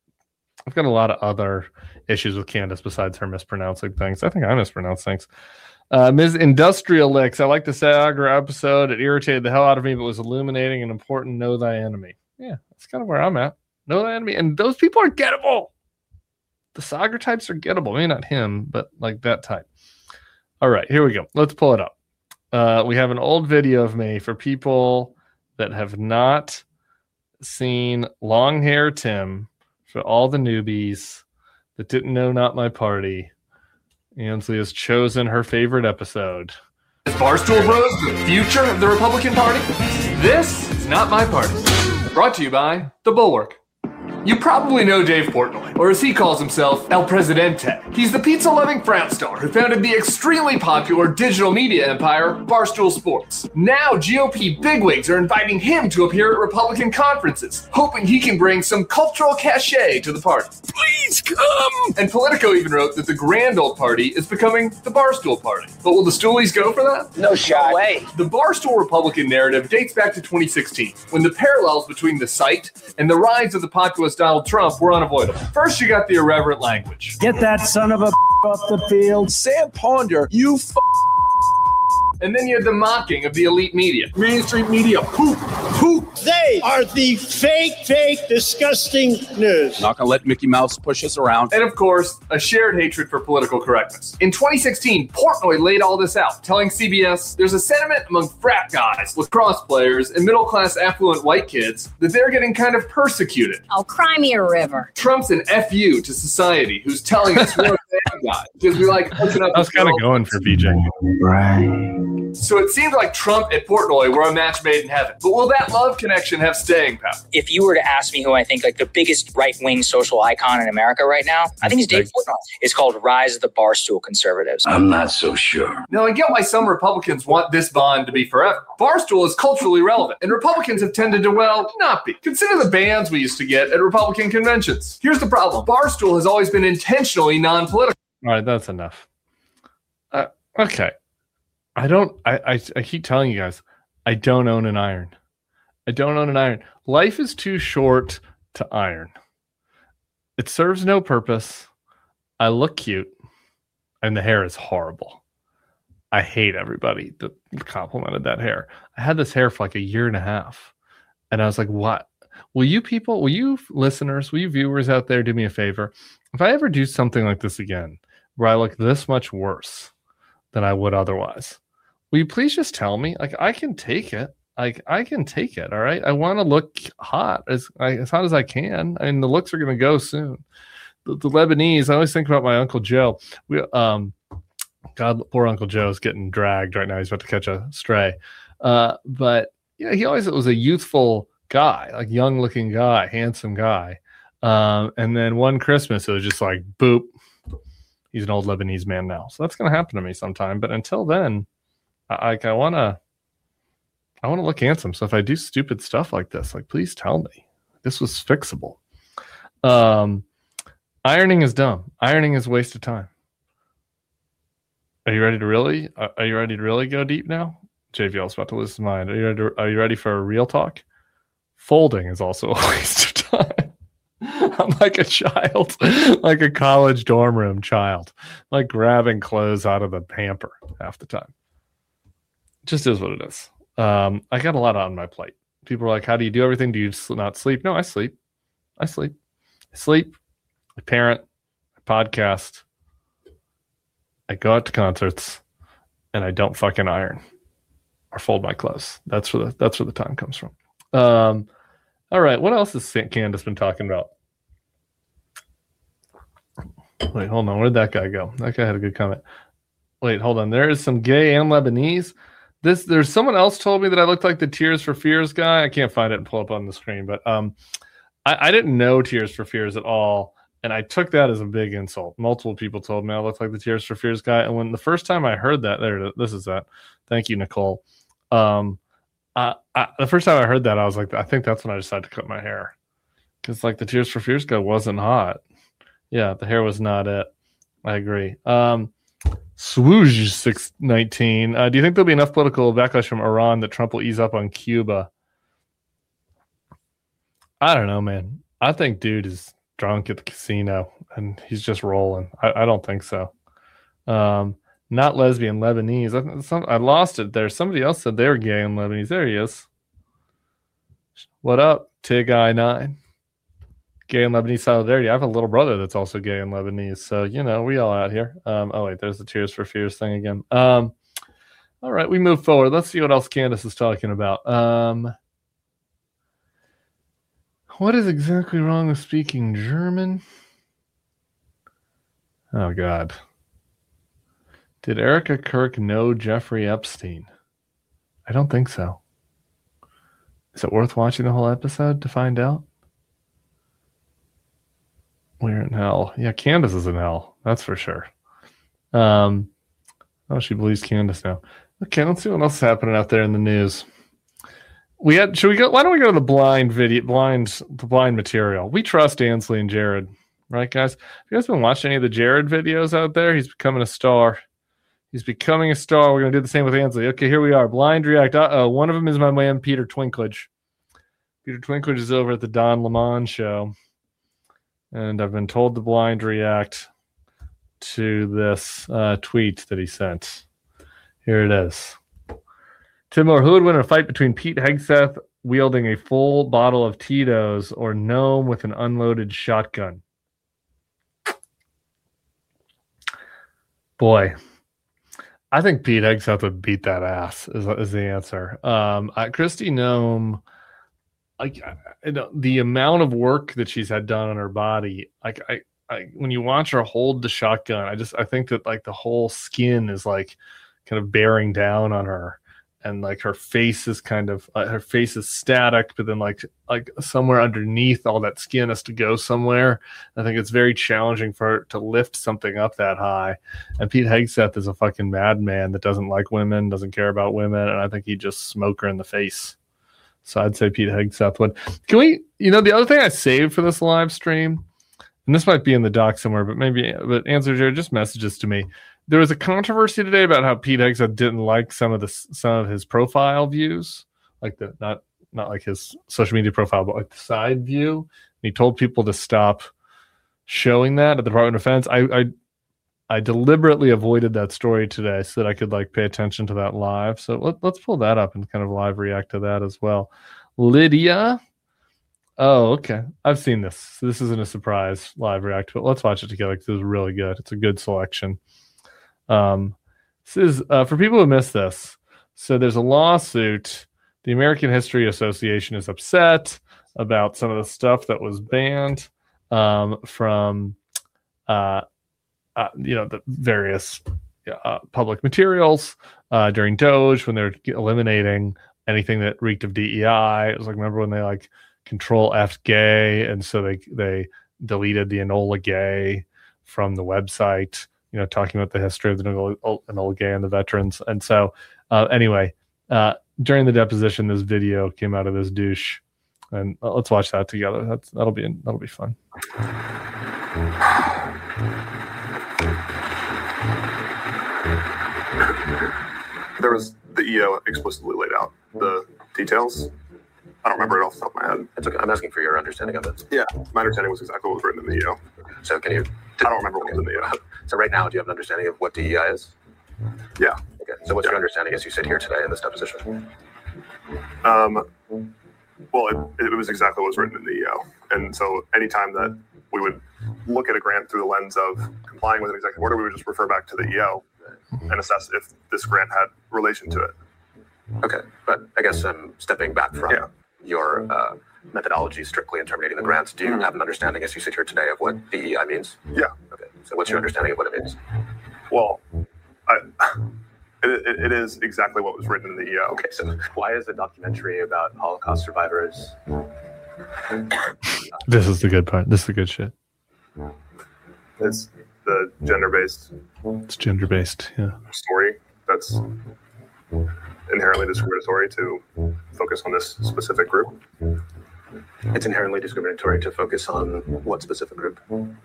[SPEAKER 1] issues with Candace besides her mispronouncing things. I think I mispronounce things. Ms. Industrial Licks. I like the Sagra episode. It irritated the hell out of me, but was illuminating and important. Know thy enemy. Yeah, that's kind of where I'm at. Know thy enemy. And those people are gettable. The Saga types are gettable. Maybe not him, but like that type. All right, here we go. Let's pull it up. We have an old video of me for people that have not seen Long Hair Tim, for all the newbies that didn't know Not My Party. Ansley has chosen her favorite episode.
[SPEAKER 7] Is Barstool Bros the future of the Republican Party? This is Not My Party. Brought to you by The Bulwark. You probably know Dave Portnoy, or as he calls himself, El Presidente. He's the pizza-loving frat star who founded the extremely popular digital media empire, Barstool Sports. Now, GOP bigwigs are inviting him to appear at Republican conferences, hoping he can bring some cultural cachet to the party. Please come! And Politico even wrote that the grand old party is becoming the Barstool Party. But will the Stoolies go for that?
[SPEAKER 8] No shot. No way.
[SPEAKER 7] The Barstool Republican narrative dates back to 2016, when the parallels between the site and the rise of the populist Donald Trump were unavoidable. First, you got the irreverent language.
[SPEAKER 8] Get that son of a off the field.
[SPEAKER 7] Sam Ponder, you And then you had the mocking of the elite media.
[SPEAKER 8] Mainstream media, poop. They are the fake, disgusting news.
[SPEAKER 9] Not gonna let Mickey Mouse push us around.
[SPEAKER 7] And of course, a shared hatred for political correctness. In 2016, Portnoy laid all this out, telling CBS there's a sentiment among frat guys, lacrosse players, and middle-class affluent white kids that they're getting kind of persecuted.
[SPEAKER 10] Oh, cry me a river.
[SPEAKER 7] Trump's an FU to society who's telling us we're a bad guy. Because we like pushing up.
[SPEAKER 1] I was kind of going for BJ.
[SPEAKER 8] Right.
[SPEAKER 7] So it seems like Trump and Portnoy were a match made in heaven. But will that love connection have staying power?
[SPEAKER 11] If you were to ask me who I think like the biggest right-wing social icon in America right now, I think it's Dave Portnoy. It's called Rise of the Barstool Conservatives.
[SPEAKER 8] I'm not so sure.
[SPEAKER 7] Now, I get why some Republicans want this bond to be forever. Barstool is culturally relevant, and Republicans have tended to, well, not be. Consider the bands we used to get at Republican conventions. Here's the problem. Barstool has always been intentionally non-political.
[SPEAKER 1] All right, that's enough. Okay. I keep telling you guys, I don't own an iron. I don't own an iron. Life is too short to iron. It serves no purpose. I look cute, and the hair is horrible. I hate everybody that complimented that hair. I had this hair for like a year and a half, and I was like, what? Will you listeners, will you viewers out there do me a favor? If I ever do something like this again, where I look this much worse than I would otherwise, will you please just tell me? Like, I can take it. Like, I can take it. All right. I want to look hot as hot as I can. I mean, the looks are going to go soon. The Lebanese. I always think about my Uncle Joe. God, poor Uncle Joe's getting dragged right now. He's about to catch a stray. But yeah, he always was a youthful guy, like young looking guy, handsome guy. And then one Christmas, it was just like, boop. He's an old Lebanese man now. So that's going to happen to me sometime. But until then, I want to look handsome. So if I do stupid stuff like this, like, please tell me. This was fixable. Ironing is dumb. Ironing is a waste of time. Are you ready to really go deep now? JVL's about to lose his mind. Are you ready for a real talk? Folding is also a waste of time. I'm like a child, like a college dorm room child, like grabbing clothes out of the hamper half the time. Just is what it is. I got a lot on my plate. People are like, how do you do everything? Do you not sleep? No, I sleep. I parent. I podcast, I go out to concerts, and I don't fucking iron or fold my clothes. That's where the time comes from. All right, what else has Candace been talking about? Wait, hold on. Where'd that guy go? That guy had a good comment. Wait, hold on. There is some gay and Lebanese. There's someone else told me that I looked like the Tears for Fears guy. I can't find it and pull up on the screen, but I didn't know Tears for Fears at all, and I took that as a big insult. Multiple people told me I looked like the Tears for Fears guy, and when the first time I heard that, this is that. Thank you, Nicole. The first time I heard that, I was like, I think that's when I decided to cut my hair, because like the Tears for Fears guy wasn't hot. Yeah, the hair was not it. I agree. Swoosh 619. Do you think there'll be enough political backlash from Iran that Trump will ease up on Cuba? I don't know, man. I think dude is drunk at the casino and he's just rolling. I don't think so. Not lesbian, Lebanese. I lost it there. Somebody else said they were gay and Lebanese. There he is. What up, Tig I9? Gay and Lebanese solidarity. I have a little brother that's also gay and Lebanese. So, we all out here. Oh, wait, there's the Tears for Fears thing again. All right, we move forward. Let's see what else Candace is talking about. What is exactly wrong with speaking German? Oh, God. Did Erica Kirk know Jeffrey Epstein? I don't think so. Is it worth watching the whole episode to find out? We're in hell. Yeah, Candace is in hell. That's for sure. She believes Candace now. Okay, let's see what else is happening out there in the news. Should we go? Why don't we go to the blind material? We trust Ansley and Jared, right, guys? Have you guys been watching any of the Jared videos out there? He's becoming a star. We're going to do the same with Ansley. Okay, here we are. Blind react. One of them is my man, Peter Twinklage. Peter Twinklage is over at the Don Lemon show. And I've been told to blind react to this tweet that he sent. Here it is. Timur, who would win a fight between Pete Hegseth wielding a full bottle of Tito's or Gnome with an unloaded shotgun? Boy, I think Pete Hegseth would beat that ass is the answer. Kristi Gnome, the amount of work that she's had done on her body, when you watch her hold the shotgun, I think that like the whole skin is like kind of bearing down on her, and like her face is her face is static, but then like somewhere underneath all that skin has to go somewhere. I think it's very challenging for her to lift something up that high. And Pete Hegseth is a fucking madman that doesn't like women, doesn't care about women, and I think he'd just smoke her in the face. So I'd say Pete Hegseth would. Can we, the other thing I saved for this live stream, and this might be in the doc somewhere, but Answer Jared just messages to me. There was a controversy today about how Pete Hegseth didn't like some of his profile views, like not like his social media profile, but like the side view. And he told people to stop showing that at the Department of Defense. I deliberately avoided that story today so that I could like pay attention to that live. So let's pull that up and kind of live react to that as well. Lydia. Oh, okay. I've seen this. So this isn't a surprise live react, but let's watch it together because it's really good. It's a good selection. This is for people who missed this. So there's a lawsuit. The American History Association is upset about some of the stuff that was banned from the various public materials during Doge when they're eliminating anything that reeked of DEI. It was like, remember when they like Control F gay, and so they deleted the Enola Gay from the website, talking about the history of the Enola Gay and the veterans. And so anyway, during the deposition, this video came out of this douche, and let's watch that together. That'll be fun.
[SPEAKER 10] There was the EO explicitly laid out the details. I don't remember it off the top of my head.
[SPEAKER 12] It's okay. I'm asking for your understanding of it.
[SPEAKER 10] Yeah, my understanding was exactly what was written in the EO.
[SPEAKER 12] So can you?
[SPEAKER 10] I don't remember what was in the EO.
[SPEAKER 12] So right now, do you have an understanding of what DEI is?
[SPEAKER 10] Yeah.
[SPEAKER 12] Okay. So what's your understanding as you sit here today in this deposition?
[SPEAKER 10] Well, it was exactly what was written in the EO. And so anytime that we would look at a grant through the lens of complying with an executive order. We would just refer back to the EO and assess if this grant had relation to it.
[SPEAKER 12] Okay, but I guess I'm stepping back from your methodology strictly in terminating the grants. Do you have an understanding as you sit here today of what DEI means?
[SPEAKER 10] Yeah.
[SPEAKER 12] Okay, so what's your understanding of what it means?
[SPEAKER 10] Well, it is exactly what was written in the EO.
[SPEAKER 12] Okay, so why is a documentary about Holocaust survivors?
[SPEAKER 1] This is the good part. This is the good shit.
[SPEAKER 10] It's the gender-based.
[SPEAKER 1] It's gender-based, yeah.
[SPEAKER 10] Story that's inherently discriminatory to focus on this specific group.
[SPEAKER 12] It's inherently discriminatory to focus on what specific group?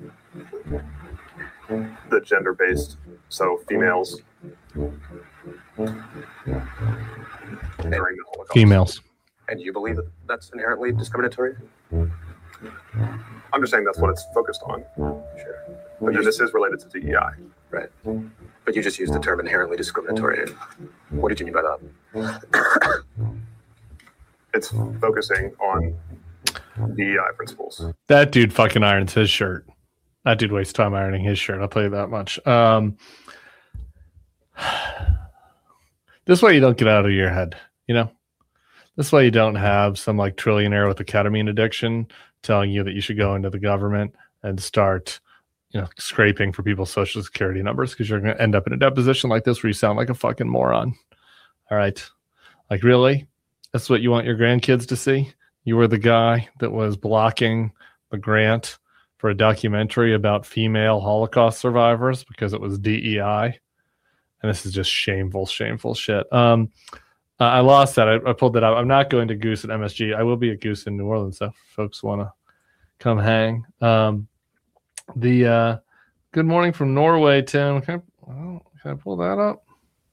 [SPEAKER 10] The gender-based, so females. During the Holocaust.
[SPEAKER 1] Females.
[SPEAKER 12] And you believe that that's inherently discriminatory?
[SPEAKER 10] I'm just saying that's what it's focused on. Sure. But this is related to DEI.
[SPEAKER 12] Right. But you just used the term inherently discriminatory. What did you mean by that?
[SPEAKER 10] It's focusing on DEI principles.
[SPEAKER 1] That dude fucking irons his shirt. That dude wastes time ironing his shirt. I'll tell you that much. This way you don't get out of your head, you know? This way you don't have some like trillionaire with a ketamine addiction telling you that you should go into the government and start, you know, scraping for people's social security numbers, because you're going to end up in a deposition like this where you sound like a fucking moron. All right. Like, really? That's what you want your grandkids to see? You were the guy that was blocking the grant for a documentary about female Holocaust survivors because it was DEI. And this is just shameful, shameful shit. I lost that. I pulled that out. I'm not going to Goose at MSG. I will be at Goose in New Orleans, so if folks want to come hang. The good morning from Norway, Tim. Can I pull that up?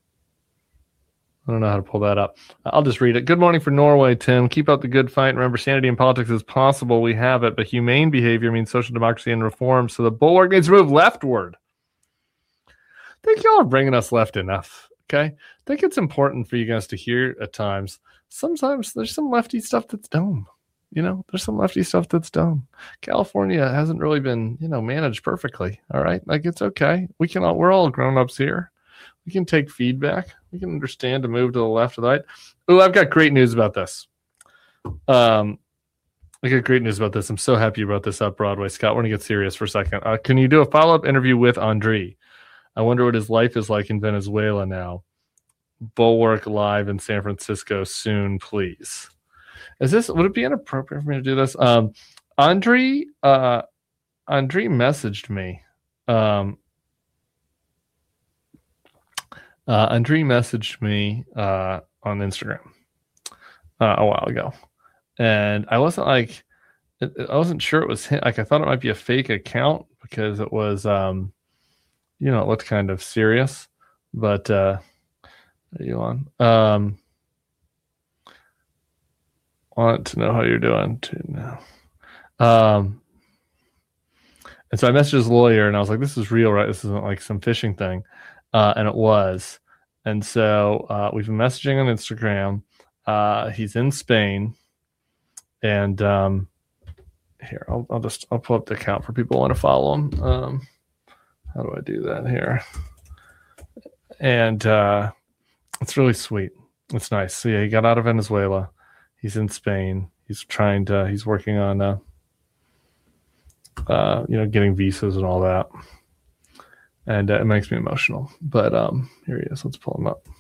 [SPEAKER 1] I don't know how to pull that up. I'll just read it. Good morning from Norway, Tim. Keep up the good fight. Remember, sanity in politics is possible. We have it, but humane behavior means social democracy and reform. So the bulwark needs to move leftward. I think y'all are bringing us left enough. Okay. I think it's important for you guys to hear at times. Sometimes there's some lefty stuff that's dumb. You know, there's some lefty stuff that's dumb. California hasn't really been, you know, managed perfectly. All right. Like, it's okay. We're all grown-ups here. We can take feedback. We can understand to move to the left or the right. Oh, I've got great news about this. I got great news about this. I'm so happy you brought this up, Broadway. Scott, we're going to get serious for a second. Can you do a follow-up interview with Andre? I wonder what his life is like in Venezuela now. Bulwark live in San Francisco soon, please. Would it be inappropriate for me to do this? Andre messaged me. Andre messaged me on Instagram a while ago, and I wasn't like, I wasn't sure it was him. Like, I thought it might be a fake account because it was, you know, it looked kind of serious. But are you on? Want to know how you're doing too now. And so I messaged his lawyer, and I was like, "This is real, right? This isn't like some phishing thing." And it was. And so we've been messaging on Instagram. He's in Spain. And here, I'll pull up the account for people who want to follow him. How do I do that here? And it's really sweet. It's nice. So yeah, he got out of Venezuela. He's in Spain. He's working on you know, getting visas and all that. And it makes me emotional. But here he is. Let's pull him up.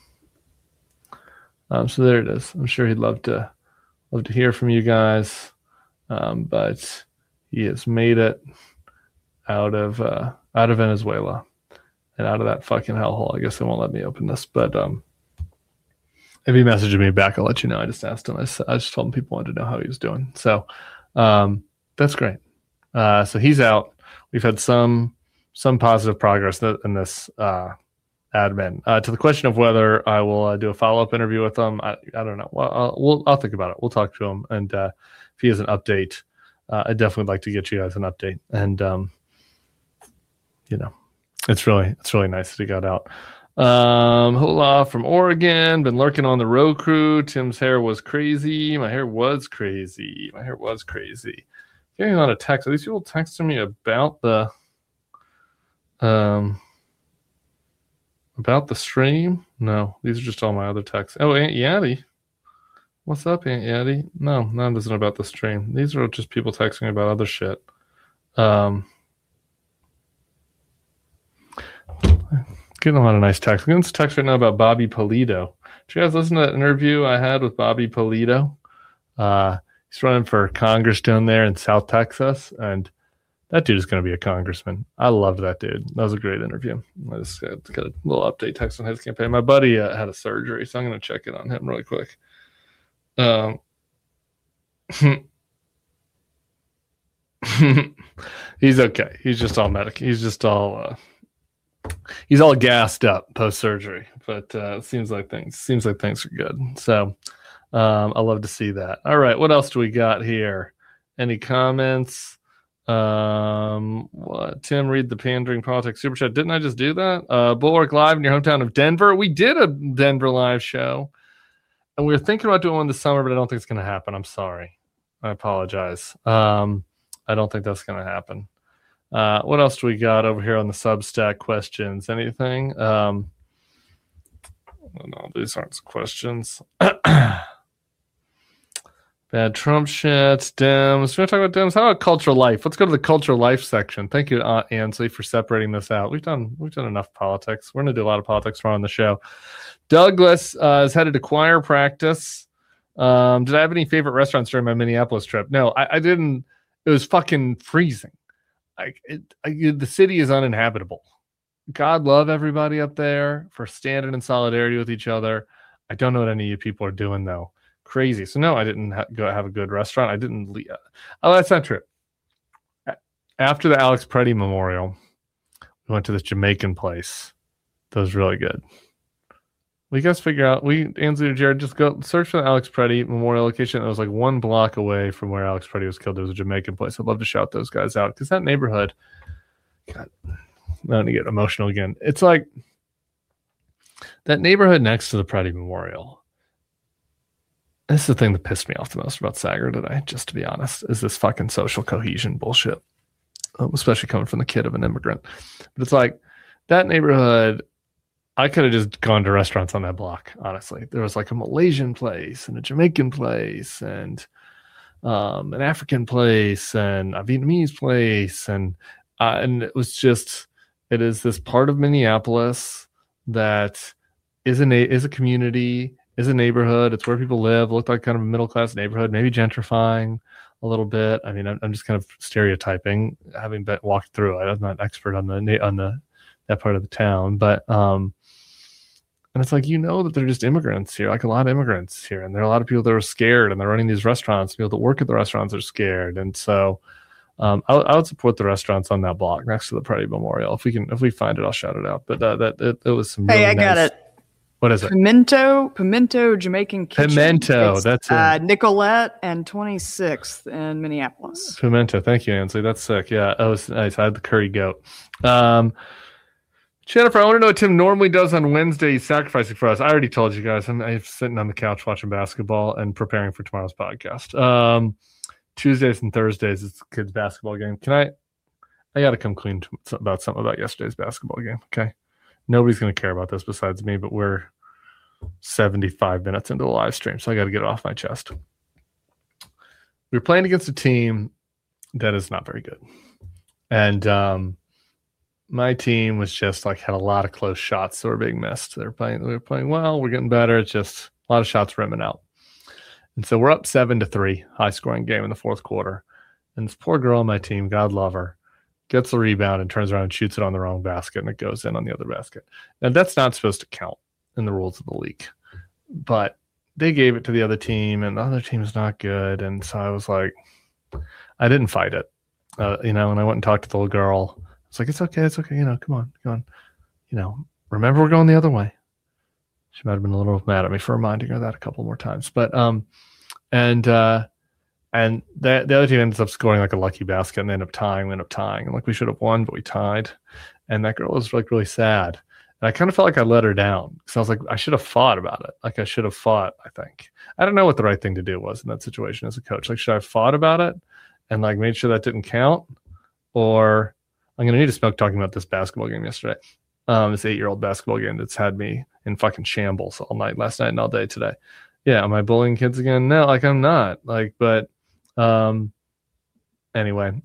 [SPEAKER 1] So there it is. I'm sure he'd love to hear from you guys. But he has made it out of Venezuela and out of that fucking hellhole. I guess they won't let me open this. But if he messages me back, I'll let you know. I just asked him. I just told him people wanted to know how he was doing. So that's great. So he's out. We've had some positive progress in this admin. To the question of whether I will do a follow-up interview with him, I don't know. Well, I'll think about it. We'll talk to him, and if he has an update, I'd definitely like to get you guys an update. And you know, it's really nice that he got out. Hola from Oregon. Been lurking on the row crew. Tim's hair was crazy. My hair was crazy. getting a lot of texts. Are these people texting me about the stream? No, these are just all my other texts. Oh, Aunt Yaddy. What's up, Aunt Yaddy? No, none isn't about the stream. These are just people texting me about other shit. Getting a lot of nice texts. I'm getting some text right now about Bobby Polito. Did you guys listen to that interview I had with Bobby Polito? He's running for Congress down there in South Texas, and that dude is going to be a congressman. I loved that dude. That was a great interview. I just got a little update text on his campaign. My buddy had a surgery, so I'm going to check in on him really quick. He's okay. He's just all he's just all he's all gassed up post surgery, but it seems like things are good. So I love to see that. All right, what else do we got here? Any comments? What? Tim, read the Pandering Politics Super Chat. Didn't I just do that? Bulwark Live in your hometown of Denver. We did a Denver live show, and we were thinking about doing one this summer, but I don't think it's going to happen. I'm sorry. I apologize. I don't think that's going to happen. What else do we got over here on the Substack questions? Anything? No, these aren't questions. Bad Trump shit. Dems. We're going to talk about Dems. How about cultural life? Let's go to the cultural life section. Thank you, Aunt Ansley, for separating this out. We've done enough politics. We're going to do a lot of politics tomorrow on the show. Douglas is headed to choir practice. Did I have any favorite restaurants during my Minneapolis trip? No, I didn't. It was fucking freezing. The city is uninhabitable. God love everybody up there for standing in solidarity with each other. I don't know what any of you people are doing, though. Crazy. So, no, I didn't go have a good restaurant. I didn't leave. Oh, that's not true. After the Alex Preddy Memorial, we went to this Jamaican place. That was really good. We guys figure out, Ansley or Jared, just go search for the Alex Preddy Memorial location. It was like 1 block away from where Alex Preddy was killed. There was a Jamaican place. I'd love to shout those guys out because that neighborhood, God, I'm going to get emotional again. It's like that neighborhood next to the Preddy Memorial. This is the thing that pissed me off the most about Sager today, just to be honest, is this fucking social cohesion bullshit, especially coming from the kid of an immigrant. But it's like that neighborhood, I could have just gone to restaurants on that block, honestly. There was like a Malaysian place and a Jamaican place and an African place and a Vietnamese place. And it was just, it is this part of Minneapolis that is a community, is a neighborhood. It's where people live. It looked like kind of a middle-class neighborhood, maybe gentrifying a little bit. I mean, I'm just kind of stereotyping, having walked through it. I'm not an expert on that part of the town, but and it's like, that they're just immigrants here, like a lot of immigrants here, and there are a lot of people that are scared, and they're running these restaurants. People that work at the restaurants are scared, and so I would support the restaurants on that block next to the Preddy Memorial. If we find it, I'll shout it out. But it was some. Really
[SPEAKER 2] I got
[SPEAKER 1] nice,
[SPEAKER 2] it.
[SPEAKER 1] What is it?
[SPEAKER 2] Pimento Jamaican Kitchen.
[SPEAKER 1] Pimento,
[SPEAKER 2] it's,
[SPEAKER 1] that's it.
[SPEAKER 2] Nicolette and 26th in Minneapolis.
[SPEAKER 1] Pimento, thank you, Ansley. That's sick. Yeah, that was nice. I had the curry goat. Jennifer, I want to know what Tim normally does on Wednesday. He's sacrificing for us. I already told you guys. I'm sitting on the couch watching basketball and preparing for tomorrow's podcast. Tuesdays and Thursdays, it's the kids' basketball game. I got to come clean about something about yesterday's basketball game, okay? Nobody's going to care about this besides me, but we're 75 minutes into the live stream, so I got to get it off my chest. We were playing against a team that is not very good. And my team was just like had a lot of close shots that were being missed. They were playing well. We're getting better. It's just a lot of shots rimming out. And so we're up 7-3, high scoring game in the fourth quarter. And this poor girl on my team, God love her, gets the rebound and turns around and shoots it on the wrong basket, and it goes in on the other basket. Now that's not supposed to count in the rules of the league, but they gave it to the other team, and the other team is not good. And so I was like, I didn't fight it, and I went and talked to the little girl. It's like, it's okay. Come on. Remember we're going the other way. She might have been a little mad at me for reminding her that a couple more times. But and the other team ends up scoring like a lucky basket, and they end up tying. And like we should have won, but we tied. And that girl was like really sad. And I kind of felt like I let her down because I was like, I should have fought about it. Like I should have fought, I think. I don't know what the right thing to do was in that situation as a coach. Like, should I have fought about it and like made sure that didn't count, or I'm going to need to smoke talking about this basketball game yesterday. This 8-year-old basketball game that's had me in fucking shambles all night, last night and all day today. Yeah. Am I bullying kids again? No, like I'm not like, but, anyway,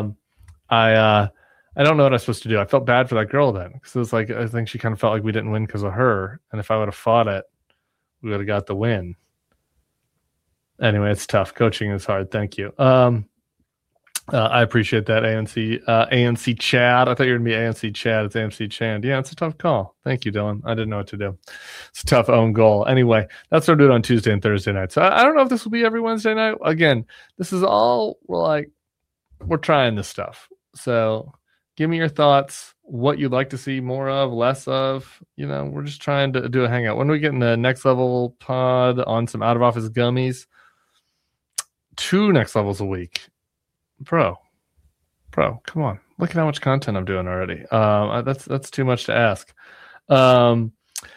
[SPEAKER 1] I don't know what I'm supposed to do. I felt bad for that girl then, because it was like, I think she kind of felt like we didn't win because of her. And if I would have fought it, we would have got the win. Anyway, it's tough. Coaching is hard. Thank you. I appreciate that, ANC Chad. I thought you were going to be ANC Chad. It's AMC Chand. Yeah, it's a tough call. Thank you, Dylan. I didn't know what to do. It's a tough own goal. Anyway, that's what I'm doing on Tuesday and Thursday nights. So I don't know if this will be every Wednesday night. Again, this is all, we're trying this stuff. So give me your thoughts, what you'd like to see more of, less of. We're just trying to do a hangout. When are we getting the next level pod on some out of office gummies? 2 next levels a week. Bro, come on. Look at how much content I'm doing already. That's too much to ask. I'm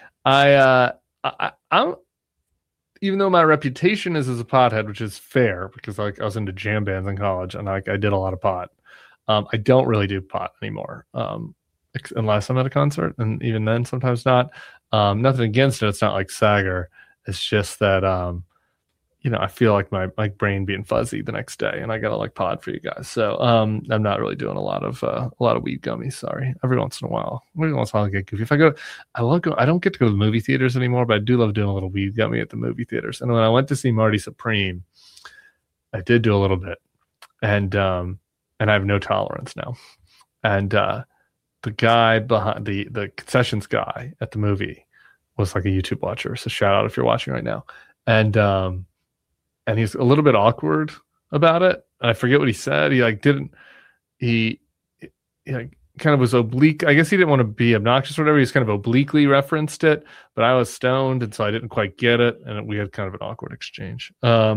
[SPEAKER 1] even though my reputation is as a pothead, which is fair because like I was into jam bands in college and like I did a lot of pot. I don't really do pot anymore, unless I'm at a concert, and even then, sometimes not. Nothing against it. It's not like Sager. It's just that, I feel like my brain being fuzzy the next day, and I got to like pod for you guys. So I'm not really doing a lot of weed gummies. Sorry. Every once in a while, I get goofy. If I go, I don't get to go to the movie theaters anymore, but I do love doing a little weed gummy at the movie theaters. And when I went to see Marty Supreme, I did do a little bit, and I have no tolerance now. And the guy behind the concessions guy at the movie was like a YouTube watcher. So shout out if you're watching right now. And he's a little bit awkward about it. I forget what he said. He kind of was oblique. I guess he didn't want to be obnoxious or whatever. He's kind of obliquely referenced it, but I was stoned, and so I didn't quite get it. And we had kind of an awkward exchange.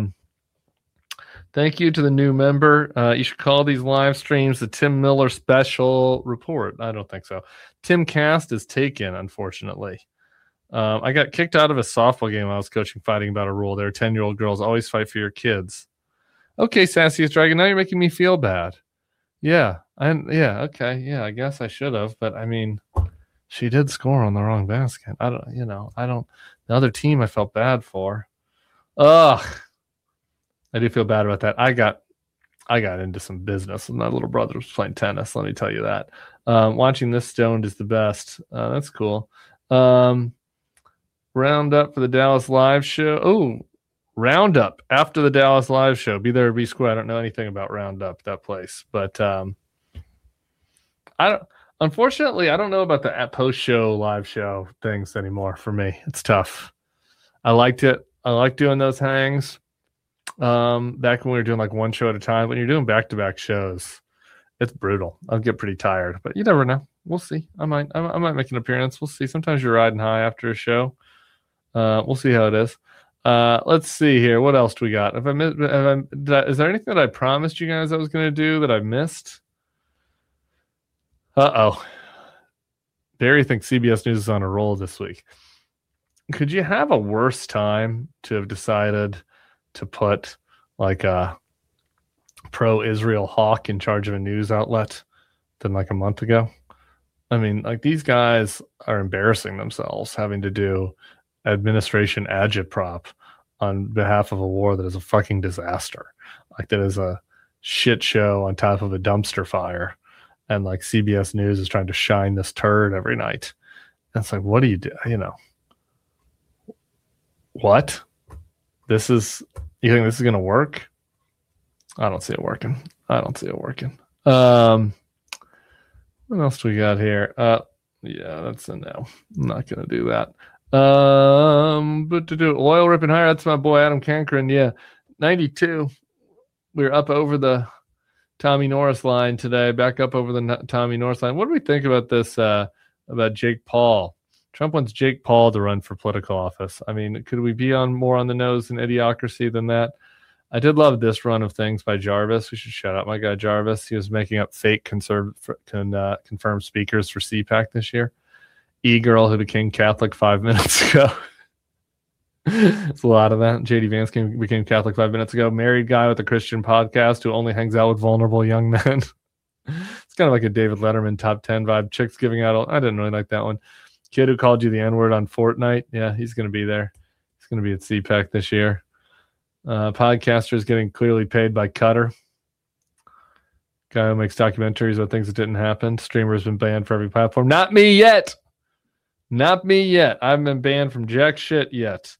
[SPEAKER 1] Thank you to the new member. You should call these live streams the Tim Miller Special Report. I don't think so. Tim Cast is taken, unfortunately. I got kicked out of a softball game I was coaching, fighting about a rule. There are 10-year-old girls. Always fight for your kids. Okay, Sassiest Dragon, now you're making me feel bad. Yeah, okay. Yeah, I guess I should have. But, I mean, she did score on the wrong basket. The other team I felt bad for. Ugh. I do feel bad about that. I got into some business when my little brother was playing tennis. Let me tell you that. Watching this stoned is the best. That's cool. Roundup for the Dallas live show. Oh, Roundup after the Dallas live show. Be there or be square. I don't know anything about Roundup, that place, but unfortunately, I don't know about the post show live show things anymore. For me, it's tough. I liked it. I like doing those hangs. Back when we were doing like one show at a time. When you're doing back-to-back shows, it's brutal. I'll get pretty tired, but you never know. We'll see. I might make an appearance. We'll see. Sometimes you're riding high after a show. We'll see how it is. Let's see here. What else do we got? Is there anything that I promised you guys I was going to do that I missed? Barry thinks CBS News is on a roll this week. Could you have a worse time to have decided to put like a pro-Israel hawk in charge of a news outlet than like a month ago? I mean, like these guys are embarrassing themselves having to do administration agitprop on behalf of a war that is a fucking disaster. Like that is a shit show on top of a dumpster fire. And like CBS News is trying to shine this turd every night. And it's like, what do you do? What? You think this is going to work? I don't see it working. What else do we got here? Yeah, that's a no. I'm not going to do that. But to do oil ripping higher, that's my boy Adam Cankren. Yeah, 92. We're up over the Tommy Norris line today, back up over the Tommy Norris line. What do we think about this, about Jake Paul? Trump wants Jake Paul to run for political office. I mean, could we be more on the nose in idiocracy than that? I did love this run of things by Jarvis. We should shout out my guy Jarvis. He was making up fake confirmed speakers for CPAC this year. E-girl who became Catholic 5 minutes ago. It's a lot of that. JD Vance became Catholic 5 minutes ago. Married guy with a Christian podcast who only hangs out with vulnerable young men. It's kind of like a David Letterman top 10 vibe. Chicks giving out. I didn't really like that one. Kid who called you the N-word on Fortnite. Yeah, he's going to be there. He's going to be at CPAC this year. Podcasters getting clearly paid by Cutter. Guy who makes documentaries about things that didn't happen. Streamer's been banned for every platform. Not me yet. Not me yet. I haven't been banned from jack shit yet.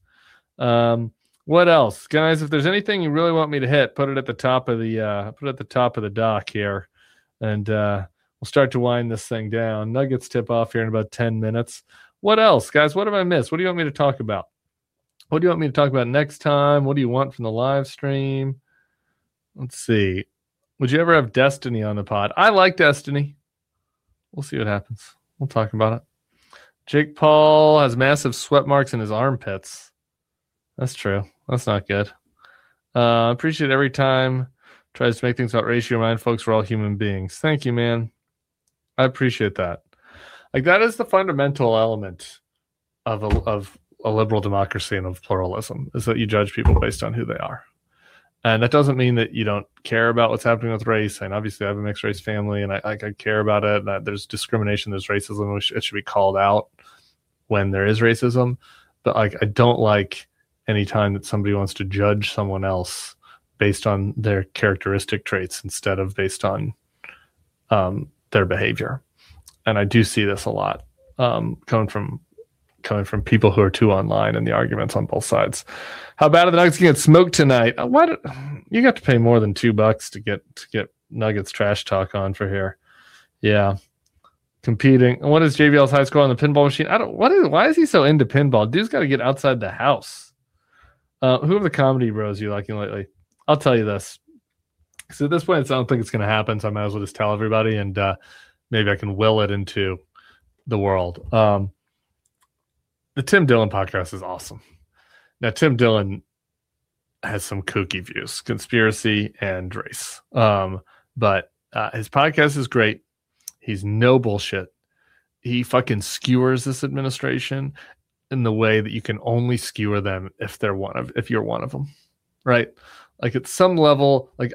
[SPEAKER 1] What else, guys? If there's anything you really want me to hit, put it at the top of the dock here, and we'll start to wind this thing down. Nuggets tip off here in about 10 minutes. What else, guys? What have I missed? What do you want me to talk about? What do you want me to talk about next time? What do you want from the live stream? Let's see. Would you ever have Destiny on the pod? I like Destiny. We'll see what happens. We'll talk about it. Jake Paul has massive sweat marks in his armpits. That's true. That's not good. Appreciate every time tries to make things about race. Remind folks we're all human beings. Thank you, man. I appreciate that. Like, that is the fundamental element of a liberal democracy and of pluralism, is that you judge people based on who they are. And that doesn't mean that you don't care about what's happening with race. And obviously I have a mixed race family and I care about it. And there's discrimination, there's racism. It should be called out when there is racism. But like, I don't like any time that somebody wants to judge someone else based on their characteristic traits instead of based on their behavior. And I do see this a lot coming from people who are too online and the arguments on both sides. How bad are the Nuggets going to get smoked tonight? You got to pay more than $2 to get Nuggets trash talk on for here. Yeah. Competing. What is JVL's high score on the pinball machine? Why is he so into pinball? Dude's got to get outside the house. Who are the comedy bros you liking lately? I'll tell you this. So at this point, I don't think it's going to happen. So I might as well just tell everybody, and maybe I can will it into the world. The Tim Dillon podcast is awesome. Now, Tim Dillon has some kooky views, conspiracy and race. But his podcast is great. He's no bullshit. He fucking skewers this administration in the way that you can only skewer them if you're one of them, right? Like, at some level, like,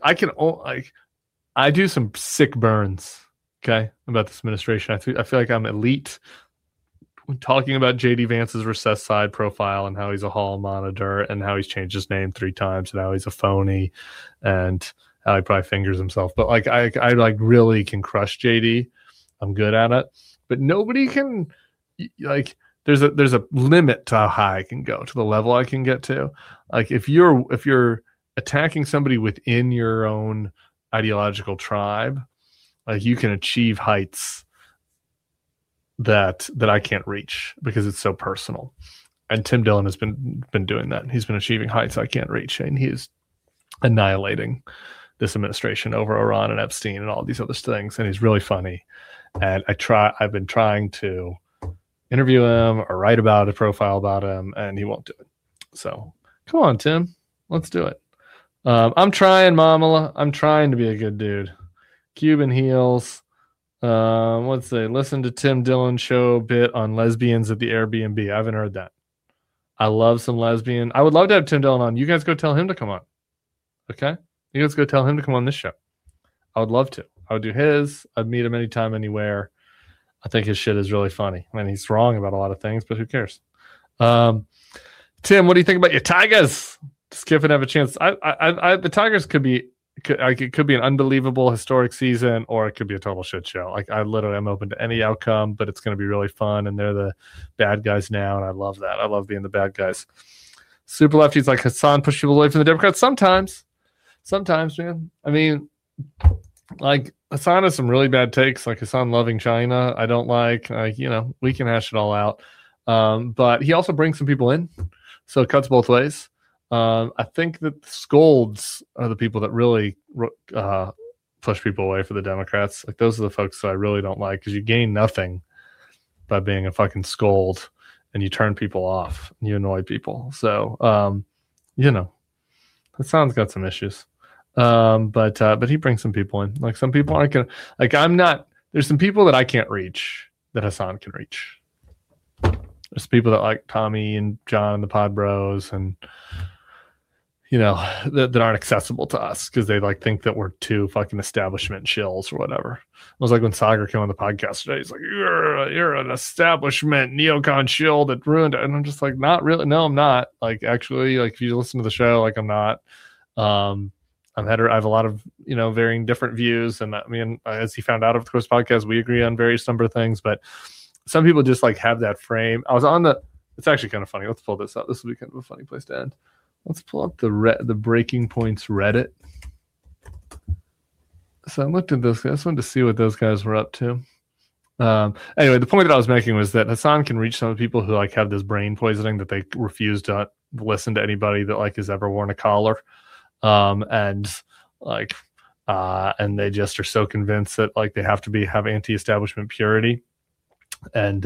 [SPEAKER 1] I do some sick burns, okay, about this administration. I feel like I'm elite when talking about JD Vance's recessed side profile and how he's a hall monitor and how he's changed his name 3 times and how he's a phony and how he probably fingers himself. But like, I like really can crush JD. I'm good at it, but nobody can, like, there's a limit to how high I can go, to the level I can get to. Like, if you're attacking somebody within your own ideological tribe, like, you can achieve heights that I can't reach because it's so personal. And Tim Dillon has been doing that. He's been achieving heights I can't reach, and he's annihilating this administration over Iran and Epstein and all these other things. And he's really funny. And I've been trying to interview him or write about a profile about him, and he won't do it. So come on, Tim, let's do it. I'm trying, Mamala. I'm trying to be a good dude. Cuban heels. Let's say, listen to Tim Dillon show bit on lesbians at the Airbnb. I haven't heard that. I love some lesbian. I would love to have Tim Dillon on. You guys go tell him to come on. Okay? You guys go tell him to come on this show. I would love to. I would do his. I'd meet him anytime, anywhere. I think his shit is really funny. I mean, he's wrong about a lot of things, but who cares? Tim, what do you think about your Tigers? Skip and have a chance. The Tigers could be it could be an unbelievable historic season, or it could be a total shit show. Like, I literally am open to any outcome, but it's going to be really fun. And they're the bad guys now, and I love that. I love being the bad guys. Super lefties like Hassan push people away from the Democrats. Sometimes, man. I mean, like, Hassan has some really bad takes, like Hassan loving China. I don't like, we can hash it all out. But he also brings some people in, so it cuts both ways. I think that the scolds are the people that really push people away for the Democrats. Like, those are the folks that I really don't like, because you gain nothing by being a fucking scold, and you turn people off and you annoy people. So, Hassan's got some issues. But he brings some people in. Like, some people aren't gonna, like, there's some people that I can't reach that Hassan can reach. There's people that like Tommy and John and the Pod Bros, and that aren't accessible to us because they like think that we're too fucking establishment shills or whatever. It was like when Sagar came on the podcast today. He's like, "You're an establishment neocon shill that ruined it," and I'm just like, "Not really. No, I'm not. Like, actually, like if you listen to the show, like I'm not. I have a lot of varying different views, and I mean, as he found out of the Course podcast, we agree on various number of things, but some people just like have that frame. I was on the. It's actually kind of funny. Let's pull this up. This will be kind of a funny place to end. Let's pull up the Breaking Points Reddit. So I looked at this. I just wanted to see what those guys were up to. Anyway, the point that I was making was that Hasan can reach some of the people who like have this brain poisoning that they refuse to listen to anybody that like has ever worn a collar, and they just are so convinced that like they have to have anti-establishment purity, and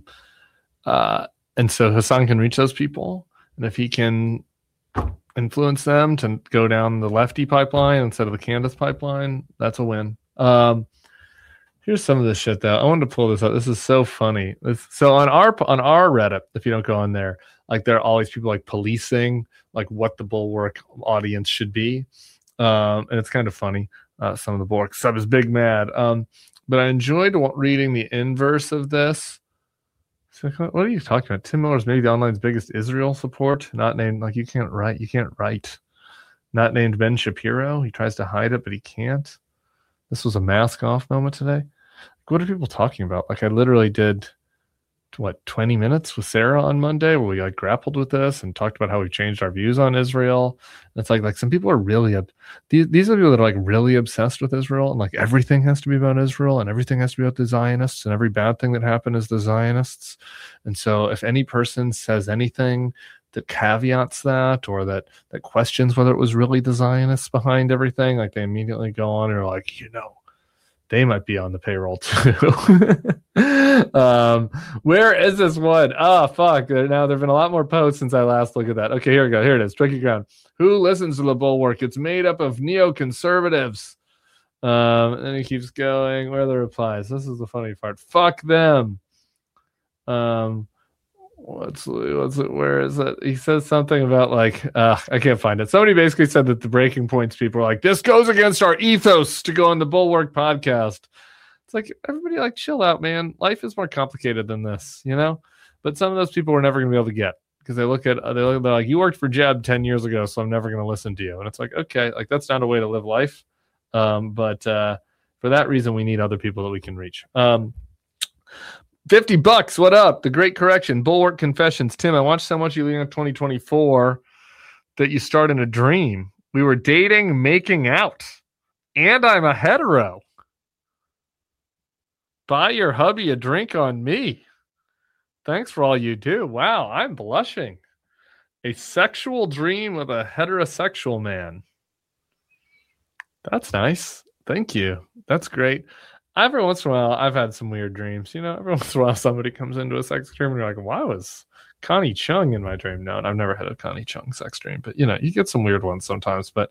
[SPEAKER 1] so Hasan can reach those people, and if he can influence them to go down the lefty pipeline instead of the Candace pipeline, that's a win. Here's some of this shit though. I wanted to pull this up. This is so funny. So on our Reddit, if you don't go on there, like there are always people like policing like what the Bulwark audience should be, and it's kind of funny. Some of the Bulwark sub is big mad, but I enjoyed reading the inverse of this. So what are you talking about? Tim Miller's maybe the online's biggest Israel support. Not named, like you can't write. Not named Ben Shapiro. He tries to hide it, but he can't. This was a mask off moment today. What are people talking about? Like I literally did 20 minutes with Sarah on Monday where we like grappled with this and talked about how we changed our views on Israel. And it's like some people are really these are people that are like really obsessed with Israel, and like everything has to be about Israel and everything has to be about the Zionists, and every bad thing that happened is the Zionists. And so if any person says anything that caveats that or that questions whether it was really the Zionists behind everything, like they immediately go on and are like, they might be on the payroll too. Where is this one? Oh, fuck. Now, there have been a lot more posts since I last looked at that. Okay, here we go. Here it is. Tricky Ground. Who listens to the Bulwark? It's made up of neoconservatives. And then he keeps going. Where are the replies? This is the funny part. Fuck them. What's it? Where is it? He says something about like I can't find it. Somebody basically said that the Breaking Points people are like, this goes against our ethos to go on the Bulwark podcast. It's like, everybody like chill out, man. Life is more complicated than this, But some of those people we're never gonna be able to get because they're like, you worked for Jeb 10 years ago, so I'm never gonna listen to you. And it's like, okay, like that's not a way to live life. But for that reason, we need other people that we can reach. $50. What up? The Great Correction. Bulwark Confessions. Tim, I watched so much you leading up 2024 that you start in a dream. We were dating, making out, and I'm a hetero. Buy your hubby a drink on me. Thanks for all you do. Wow, I'm blushing. A sexual dream with a heterosexual man. That's nice. Thank you. That's great. Every once in a while, I've had some weird dreams. Every once in a while, somebody comes into a sex dream and you're like, why was Connie Chung in my dream? No, and I've never had a Connie Chung sex dream, but you get some weird ones sometimes. But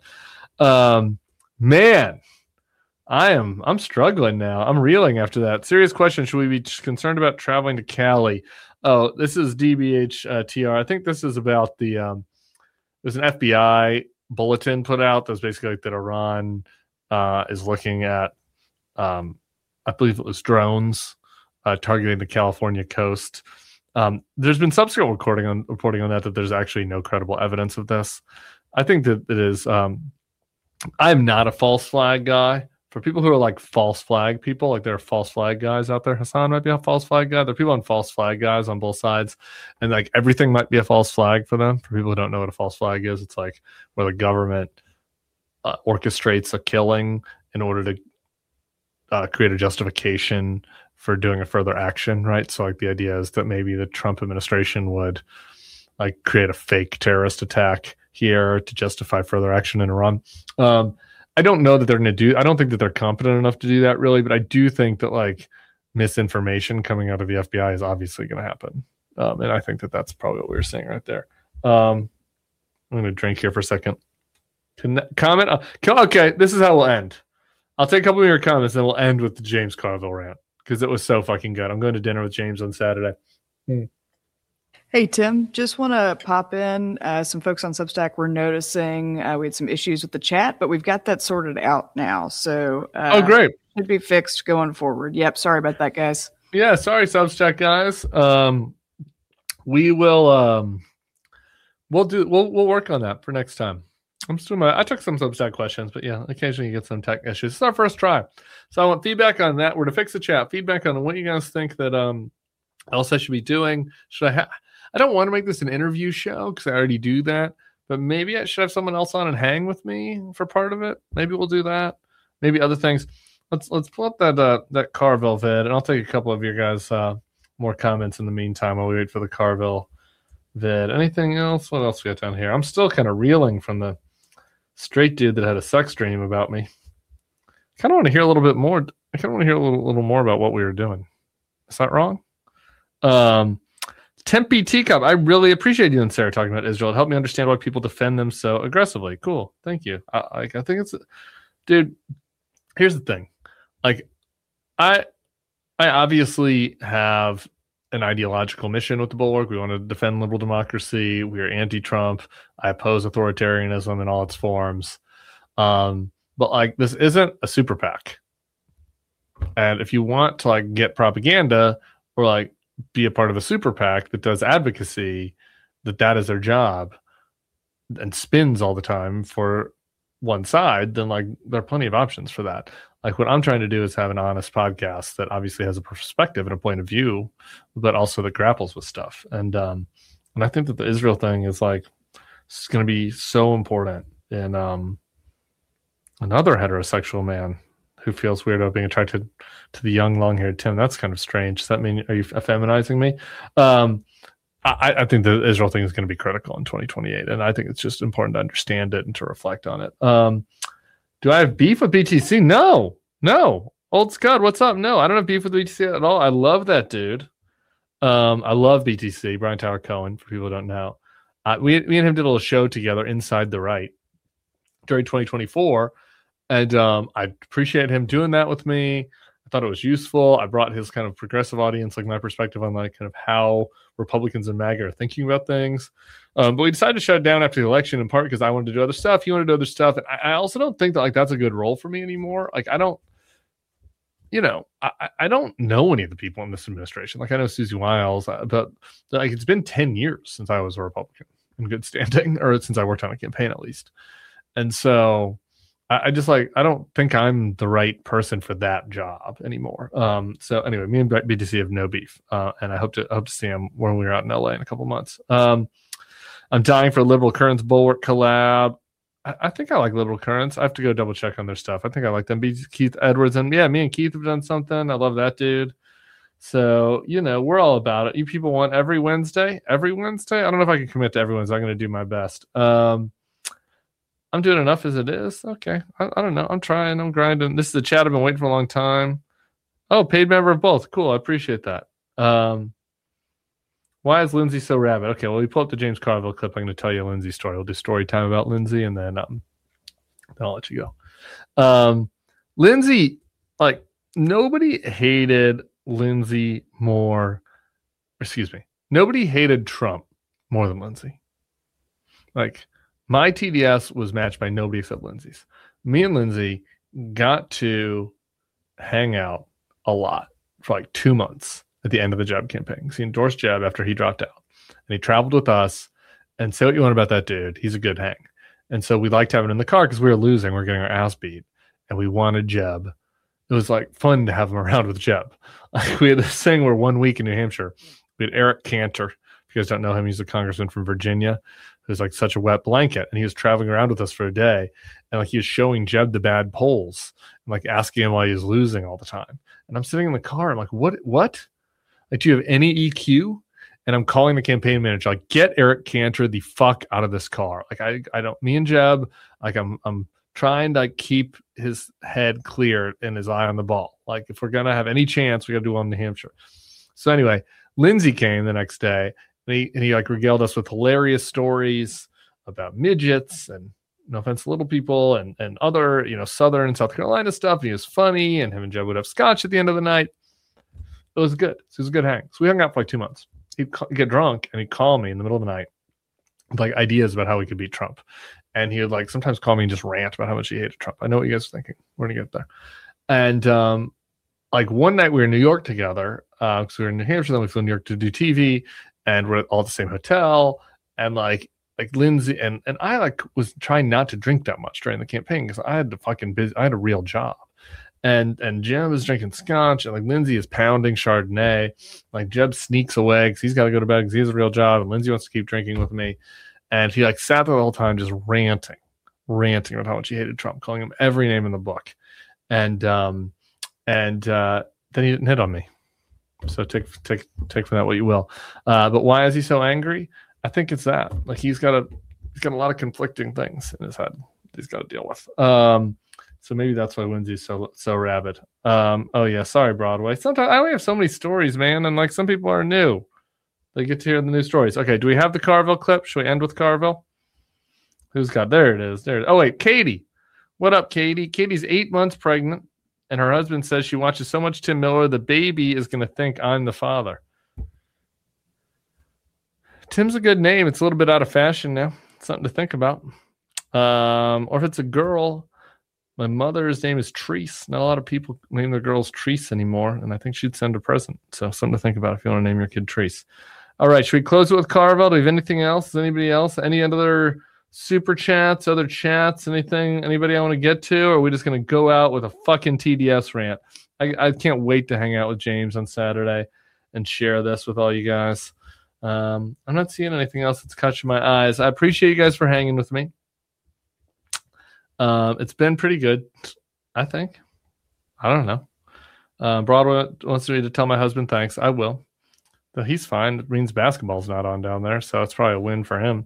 [SPEAKER 1] man, I'm struggling now. I'm reeling after that. Serious question. Should we be concerned about traveling to Cali? Oh, this is DBH-TR. I think this is about there's an FBI bulletin put out that's basically like that Iran is looking at I believe it was drones targeting the California coast. There's been subsequent reporting on that there's actually no credible evidence of this. I think that it is. I'm not a false flag guy. For people who are like false flag people, like there are false flag guys out there. Hasan might be a false flag guy. There are people on false flag guys on both sides, and like everything might be a false flag for them. For people who don't know what a false flag is, it's like where the government orchestrates a killing in order to create a justification for doing a further action, right? So like the idea is that maybe the Trump administration would like create a fake terrorist attack here to justify further action in Iran. I don't know that they're going to do, I don't think that they're competent enough to do that really, but I do think that like misinformation coming out of the FBI is obviously going to happen. And I think that that's probably what we were saying right there. I'm going to drink here for a second. Comment. Okay, this is how we'll end. I'll take a couple of your comments and we'll end with the James Carville rant because it was so fucking good. I'm going to dinner with James on Saturday.
[SPEAKER 2] Hey, Tim, just want to pop in. Some folks on Substack were noticing we had some issues with the chat, but we've got that sorted out now. So,
[SPEAKER 1] oh, great.
[SPEAKER 2] Should be fixed going forward. Yep. Sorry about that, guys.
[SPEAKER 1] Yeah. Sorry, Substack guys. We will, we'll work on that for next time. I took some Substack questions, but yeah, occasionally you get some tech issues. It's our first try. So I want feedback on that. We're to fix the chat. Feedback on what you guys think that else I should be doing. I don't want to make this an interview show because I already do that, but maybe I should have someone else on and hang with me for part of it. Maybe we'll do that. Maybe other things. Let's pull up that Carville vid, and I'll take a couple of your guys more comments in the meantime while we wait for the Carville vid. Anything else? What else we got down here? I'm still kind of reeling from the straight dude that had a sex dream about me. I kind of want to hear a little bit more. I kind of want to hear a little more about what we were doing. Is that wrong? Tempe Teacup, I really appreciate you and Sarah talking about Israel. It helped me understand why people defend them so aggressively. Cool. Thank you. I think it's, dude, here's the thing. Like, I obviously have an ideological mission with the Bulwark. We want to defend liberal democracy. We are anti-Trump. I oppose authoritarianism in all its forms. But like, this isn't a super PAC. And if you want to like get propaganda or like be a part of a super PAC that does advocacy, that is their job and spins all the time for one side, then like there are plenty of options for that. Like what I'm trying to do is have an honest podcast that obviously has a perspective and a point of view, but also that grapples with stuff. And I think that the Israel thing is like, it's going to be so important in another heterosexual man who feels weird about being attracted to the young, long-haired Tim. That's kind of strange. Does that mean, are you effeminizing me? I think the Israel thing is going to be critical in 2028, and I think it's just important to understand it and to reflect on it. Do I have beef with BTC? No. Old Scud, what's up? No, I don't have beef with BTC at all. I love that dude. I love BTC, Brian Tyler Cohen, for people who don't know. Me and him did a little show together, Inside the Right, during 2024. And I appreciate him doing that with me. I thought it was useful. I brought his kind of progressive audience, like my perspective on like kind of how Republicans and MAGA are thinking about things. But we decided to shut it down after the election, in part because I wanted to do other stuff. He wanted to do other stuff. And I also don't think that like that's a good role for me anymore. Like I don't know any of the people in this administration. Like I know Susie Wiles, but like it's been 10 years since I was a Republican in good standing, or since I worked on a campaign at least. And so I just like, I don't think I'm the right person for that job anymore. So anyway, me and BTC have no beef. And I hope to see him when we're out in LA in a couple months. I'm dying for a Liberal Currents Bulwark collab. I think I like Liberal Currents. I have to go double check on their stuff. I think I like them. Keith Edwards, and yeah, me and Keith have done something. I love that dude. So, we're all about it. You people want every Wednesday? Every Wednesday? I don't know if I can commit to every Wednesday. I'm going to do my best. I'm doing enough as it is. Okay. I don't know. I'm trying. I'm grinding. This is the chat I've been waiting for a long time. Oh, paid member of both. Cool. I appreciate that. Why is Lindsay so rabid? Okay, well, we pull up the James Carville clip. I'm going to tell you Lindsay's story. We'll do story time about Lindsay, and then I'll let you go. Lindsay, like, nobody hated Lindsay more. Excuse me. Nobody hated Trump more than Lindsay. Like, my TDS was matched by nobody except Lindsay's. Me and Lindsay got to hang out a lot for like 2 months at the end of the Jeb campaign. He endorsed Jeb after he dropped out. And he traveled with us. And say what you want about that dude. He's a good hang. And so we liked having him in the car because we were losing. We were getting our ass beat. And we wanted Jeb. It was like fun to have him around with Jeb. Like we had this thing where 1 week in New Hampshire, we had Eric Cantor. If you guys don't know him, he's a congressman from Virginia who's like such a wet blanket. And he was traveling around with us for a day. And like he was showing Jeb the bad polls and like asking him why he was losing all the time. And I'm sitting in the car. I'm like, what? Like, do you have any EQ? And I'm calling the campaign manager, like, get Eric Cantor the fuck out of this car. Like, I don't, me and Jeb, like, I'm trying to keep his head clear and his eye on the ball. Like, if we're going to have any chance, we got to do one in New Hampshire. So anyway, Lindsay came the next day and he like regaled us with hilarious stories about midgets and, no offense to little people, and other, Southern and South Carolina stuff. And he was funny, and him and Jeb would have scotch at the end of the night. It was good. So it was a good hang. So we hung out for like 2 months. he'd get drunk and he'd call me in the middle of the night with like ideas about how we could beat Trump. And he would like sometimes call me and just rant about how much he hated Trump. I know what you guys are thinking. We're going to get there. And like one night we were in New York together. Because we were in New Hampshire, then we flew to New York to do TV, and we're all at the same hotel. And like Lindsay and I like was trying not to drink that much during the campaign because I had to I had a real job. And Jeb was drinking scotch, and like Lindsay is pounding Chardonnay. Like Jeb sneaks away because he's got to go to bed because he has a real job, and Lindsay wants to keep drinking with me. And he like sat there the whole time just ranting about how much he hated Trump, calling him every name in the book. And then he didn't hit on me. So take from that what you will. But why is he so angry? I think it's that. Like he's got a lot of conflicting things in his head he's got to deal with. So maybe that's why Lindsay's so rabid. Oh yeah, sorry Broadway. Sometimes I only have so many stories, man, and like some people are new. They get to hear the new stories. Okay, do we have the Carville clip? Should we end with Carville? Who's got there it is. There it is. Oh wait, Katie. What up, Katie? Katie's 8 months pregnant, and her husband says she watches so much Tim Miller, the baby is gonna think I'm the father. Tim's a good name. It's a little bit out of fashion now. Something to think about. Or if it's a girl, my mother's name is Treese. Not a lot of people name their girls Treese anymore, and I think she'd send a present. So something to think about if you want to name your kid Treese. All right, should we close it with Carville? Do we have anything else? Does anybody else? Any other super chats, other chats, anything? Anybody I want to get to? Or are we just going to go out with a fucking TDS rant? I can't wait to hang out with James on Saturday and share this with all you guys. I'm not seeing anything else that's catching my eyes. I appreciate you guys for hanging with me. It's been pretty good, I think. I don't know. Broadway wants me to tell my husband thanks. I will. But he's fine. It means basketball's not on down there, so it's probably a win for him.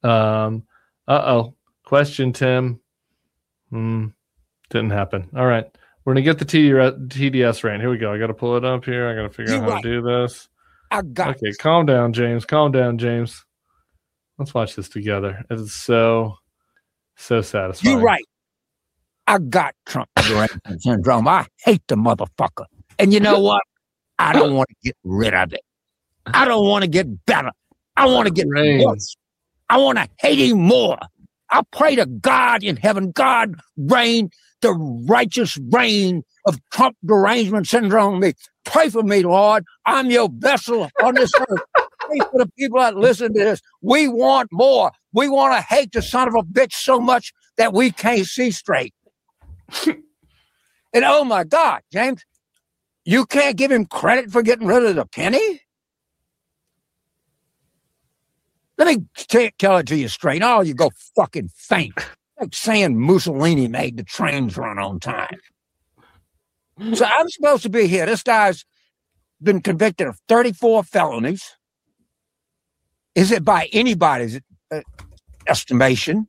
[SPEAKER 1] Question, Tim. Didn't happen. All right. We're going to get the TDS rant. Here we go. I got to pull it up here. I got to figure out how to do this. Okay, calm down, James. Calm down, James. Let's watch this together. It is so satisfying.
[SPEAKER 13] You're right. I got Trump syndrome. I hate the motherfucker. And you know what? I don't want to get rid of it. I don't want to get better. I want to get worse. I want to hate him more. I pray to God in heaven, God reign the righteous reign of Trump derangement syndrome. Pray for me, Lord. I'm your vessel on this earth. Pray for the people that listen to this. We want more. We want to hate the son of a bitch so much that we can't see straight. And oh my God, James, you can't give him credit for getting rid of the penny? Let me tell it to you straight. Oh, you go fucking faint. Like saying Mussolini made the trains run on time. So I'm supposed to be here. This guy's been convicted of 34 felonies. Is it by anybody's estimation?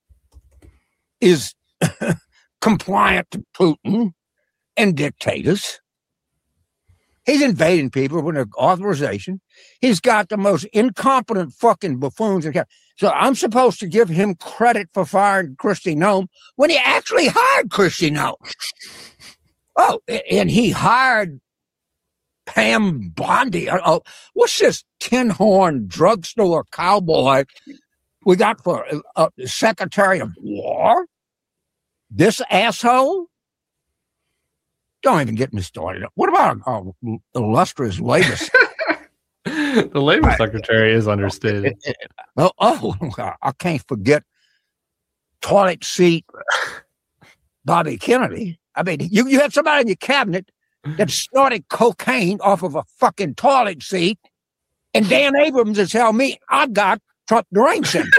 [SPEAKER 13] Is compliant to Putin and dictators. He's invading people with an authorization. He's got the most incompetent fucking buffoons. So I'm supposed to give him credit for firing Kristi Noem when he actually hired Kristi Noem. Oh, and he hired Pam Bondi. Oh, what's this tin horn drugstore cowboy we got for Secretary of War? This asshole? Don't even get me started. What about illustrious labor?
[SPEAKER 1] The labor secretary is understated.
[SPEAKER 13] I can't forget toilet seat Bobby Kennedy. I mean, you had somebody in your cabinet that snorted cocaine off of a fucking toilet seat, and Dan Abrams is telling me I got Trump derangement.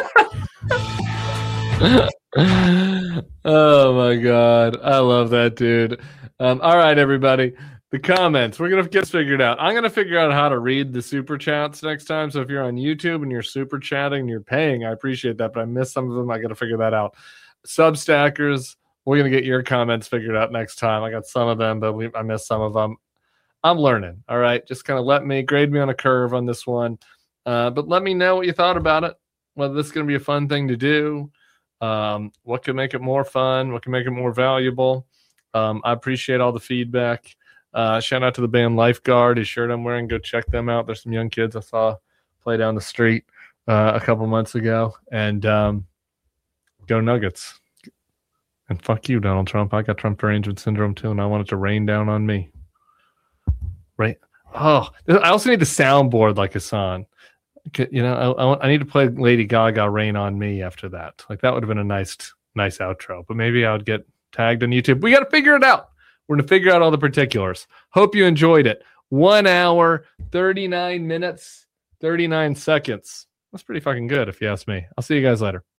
[SPEAKER 1] Oh my God. I love that dude. All right, everybody. The comments. We're going to get figured out. I'm going to figure out how to read the super chats next time. So if you're on YouTube and you're super chatting and you're paying, I appreciate that, but I missed some of them. I got to figure that out. Substackers, we're going to get your comments figured out next time. I got some of them, but I missed some of them. I'm learning. All right. Just kind of grade me on a curve on this one. But let me know what you thought about it. Whether this is going to be a fun thing to do. What could make it more fun? What can make it more valuable? I appreciate all the feedback. Shout out to the band Lifeguard. His shirt I'm wearing, go check them out. There's some young kids I saw play down the street a couple months ago. And go Nuggets. And fuck you, Donald Trump. I got Trump derangement syndrome too, and I want it to rain down on me. Right? Oh, I also need the soundboard like Hassan. You know, I need to play Lady Gaga "Rain on Me" after that. Like that would have been a nice outro. But maybe I would get tagged on YouTube. We got to figure it out. We're going to figure out all the particulars. Hope you enjoyed it. 1 hour, 39 minutes, 39 seconds. That's pretty fucking good if you ask me. I'll see you guys later.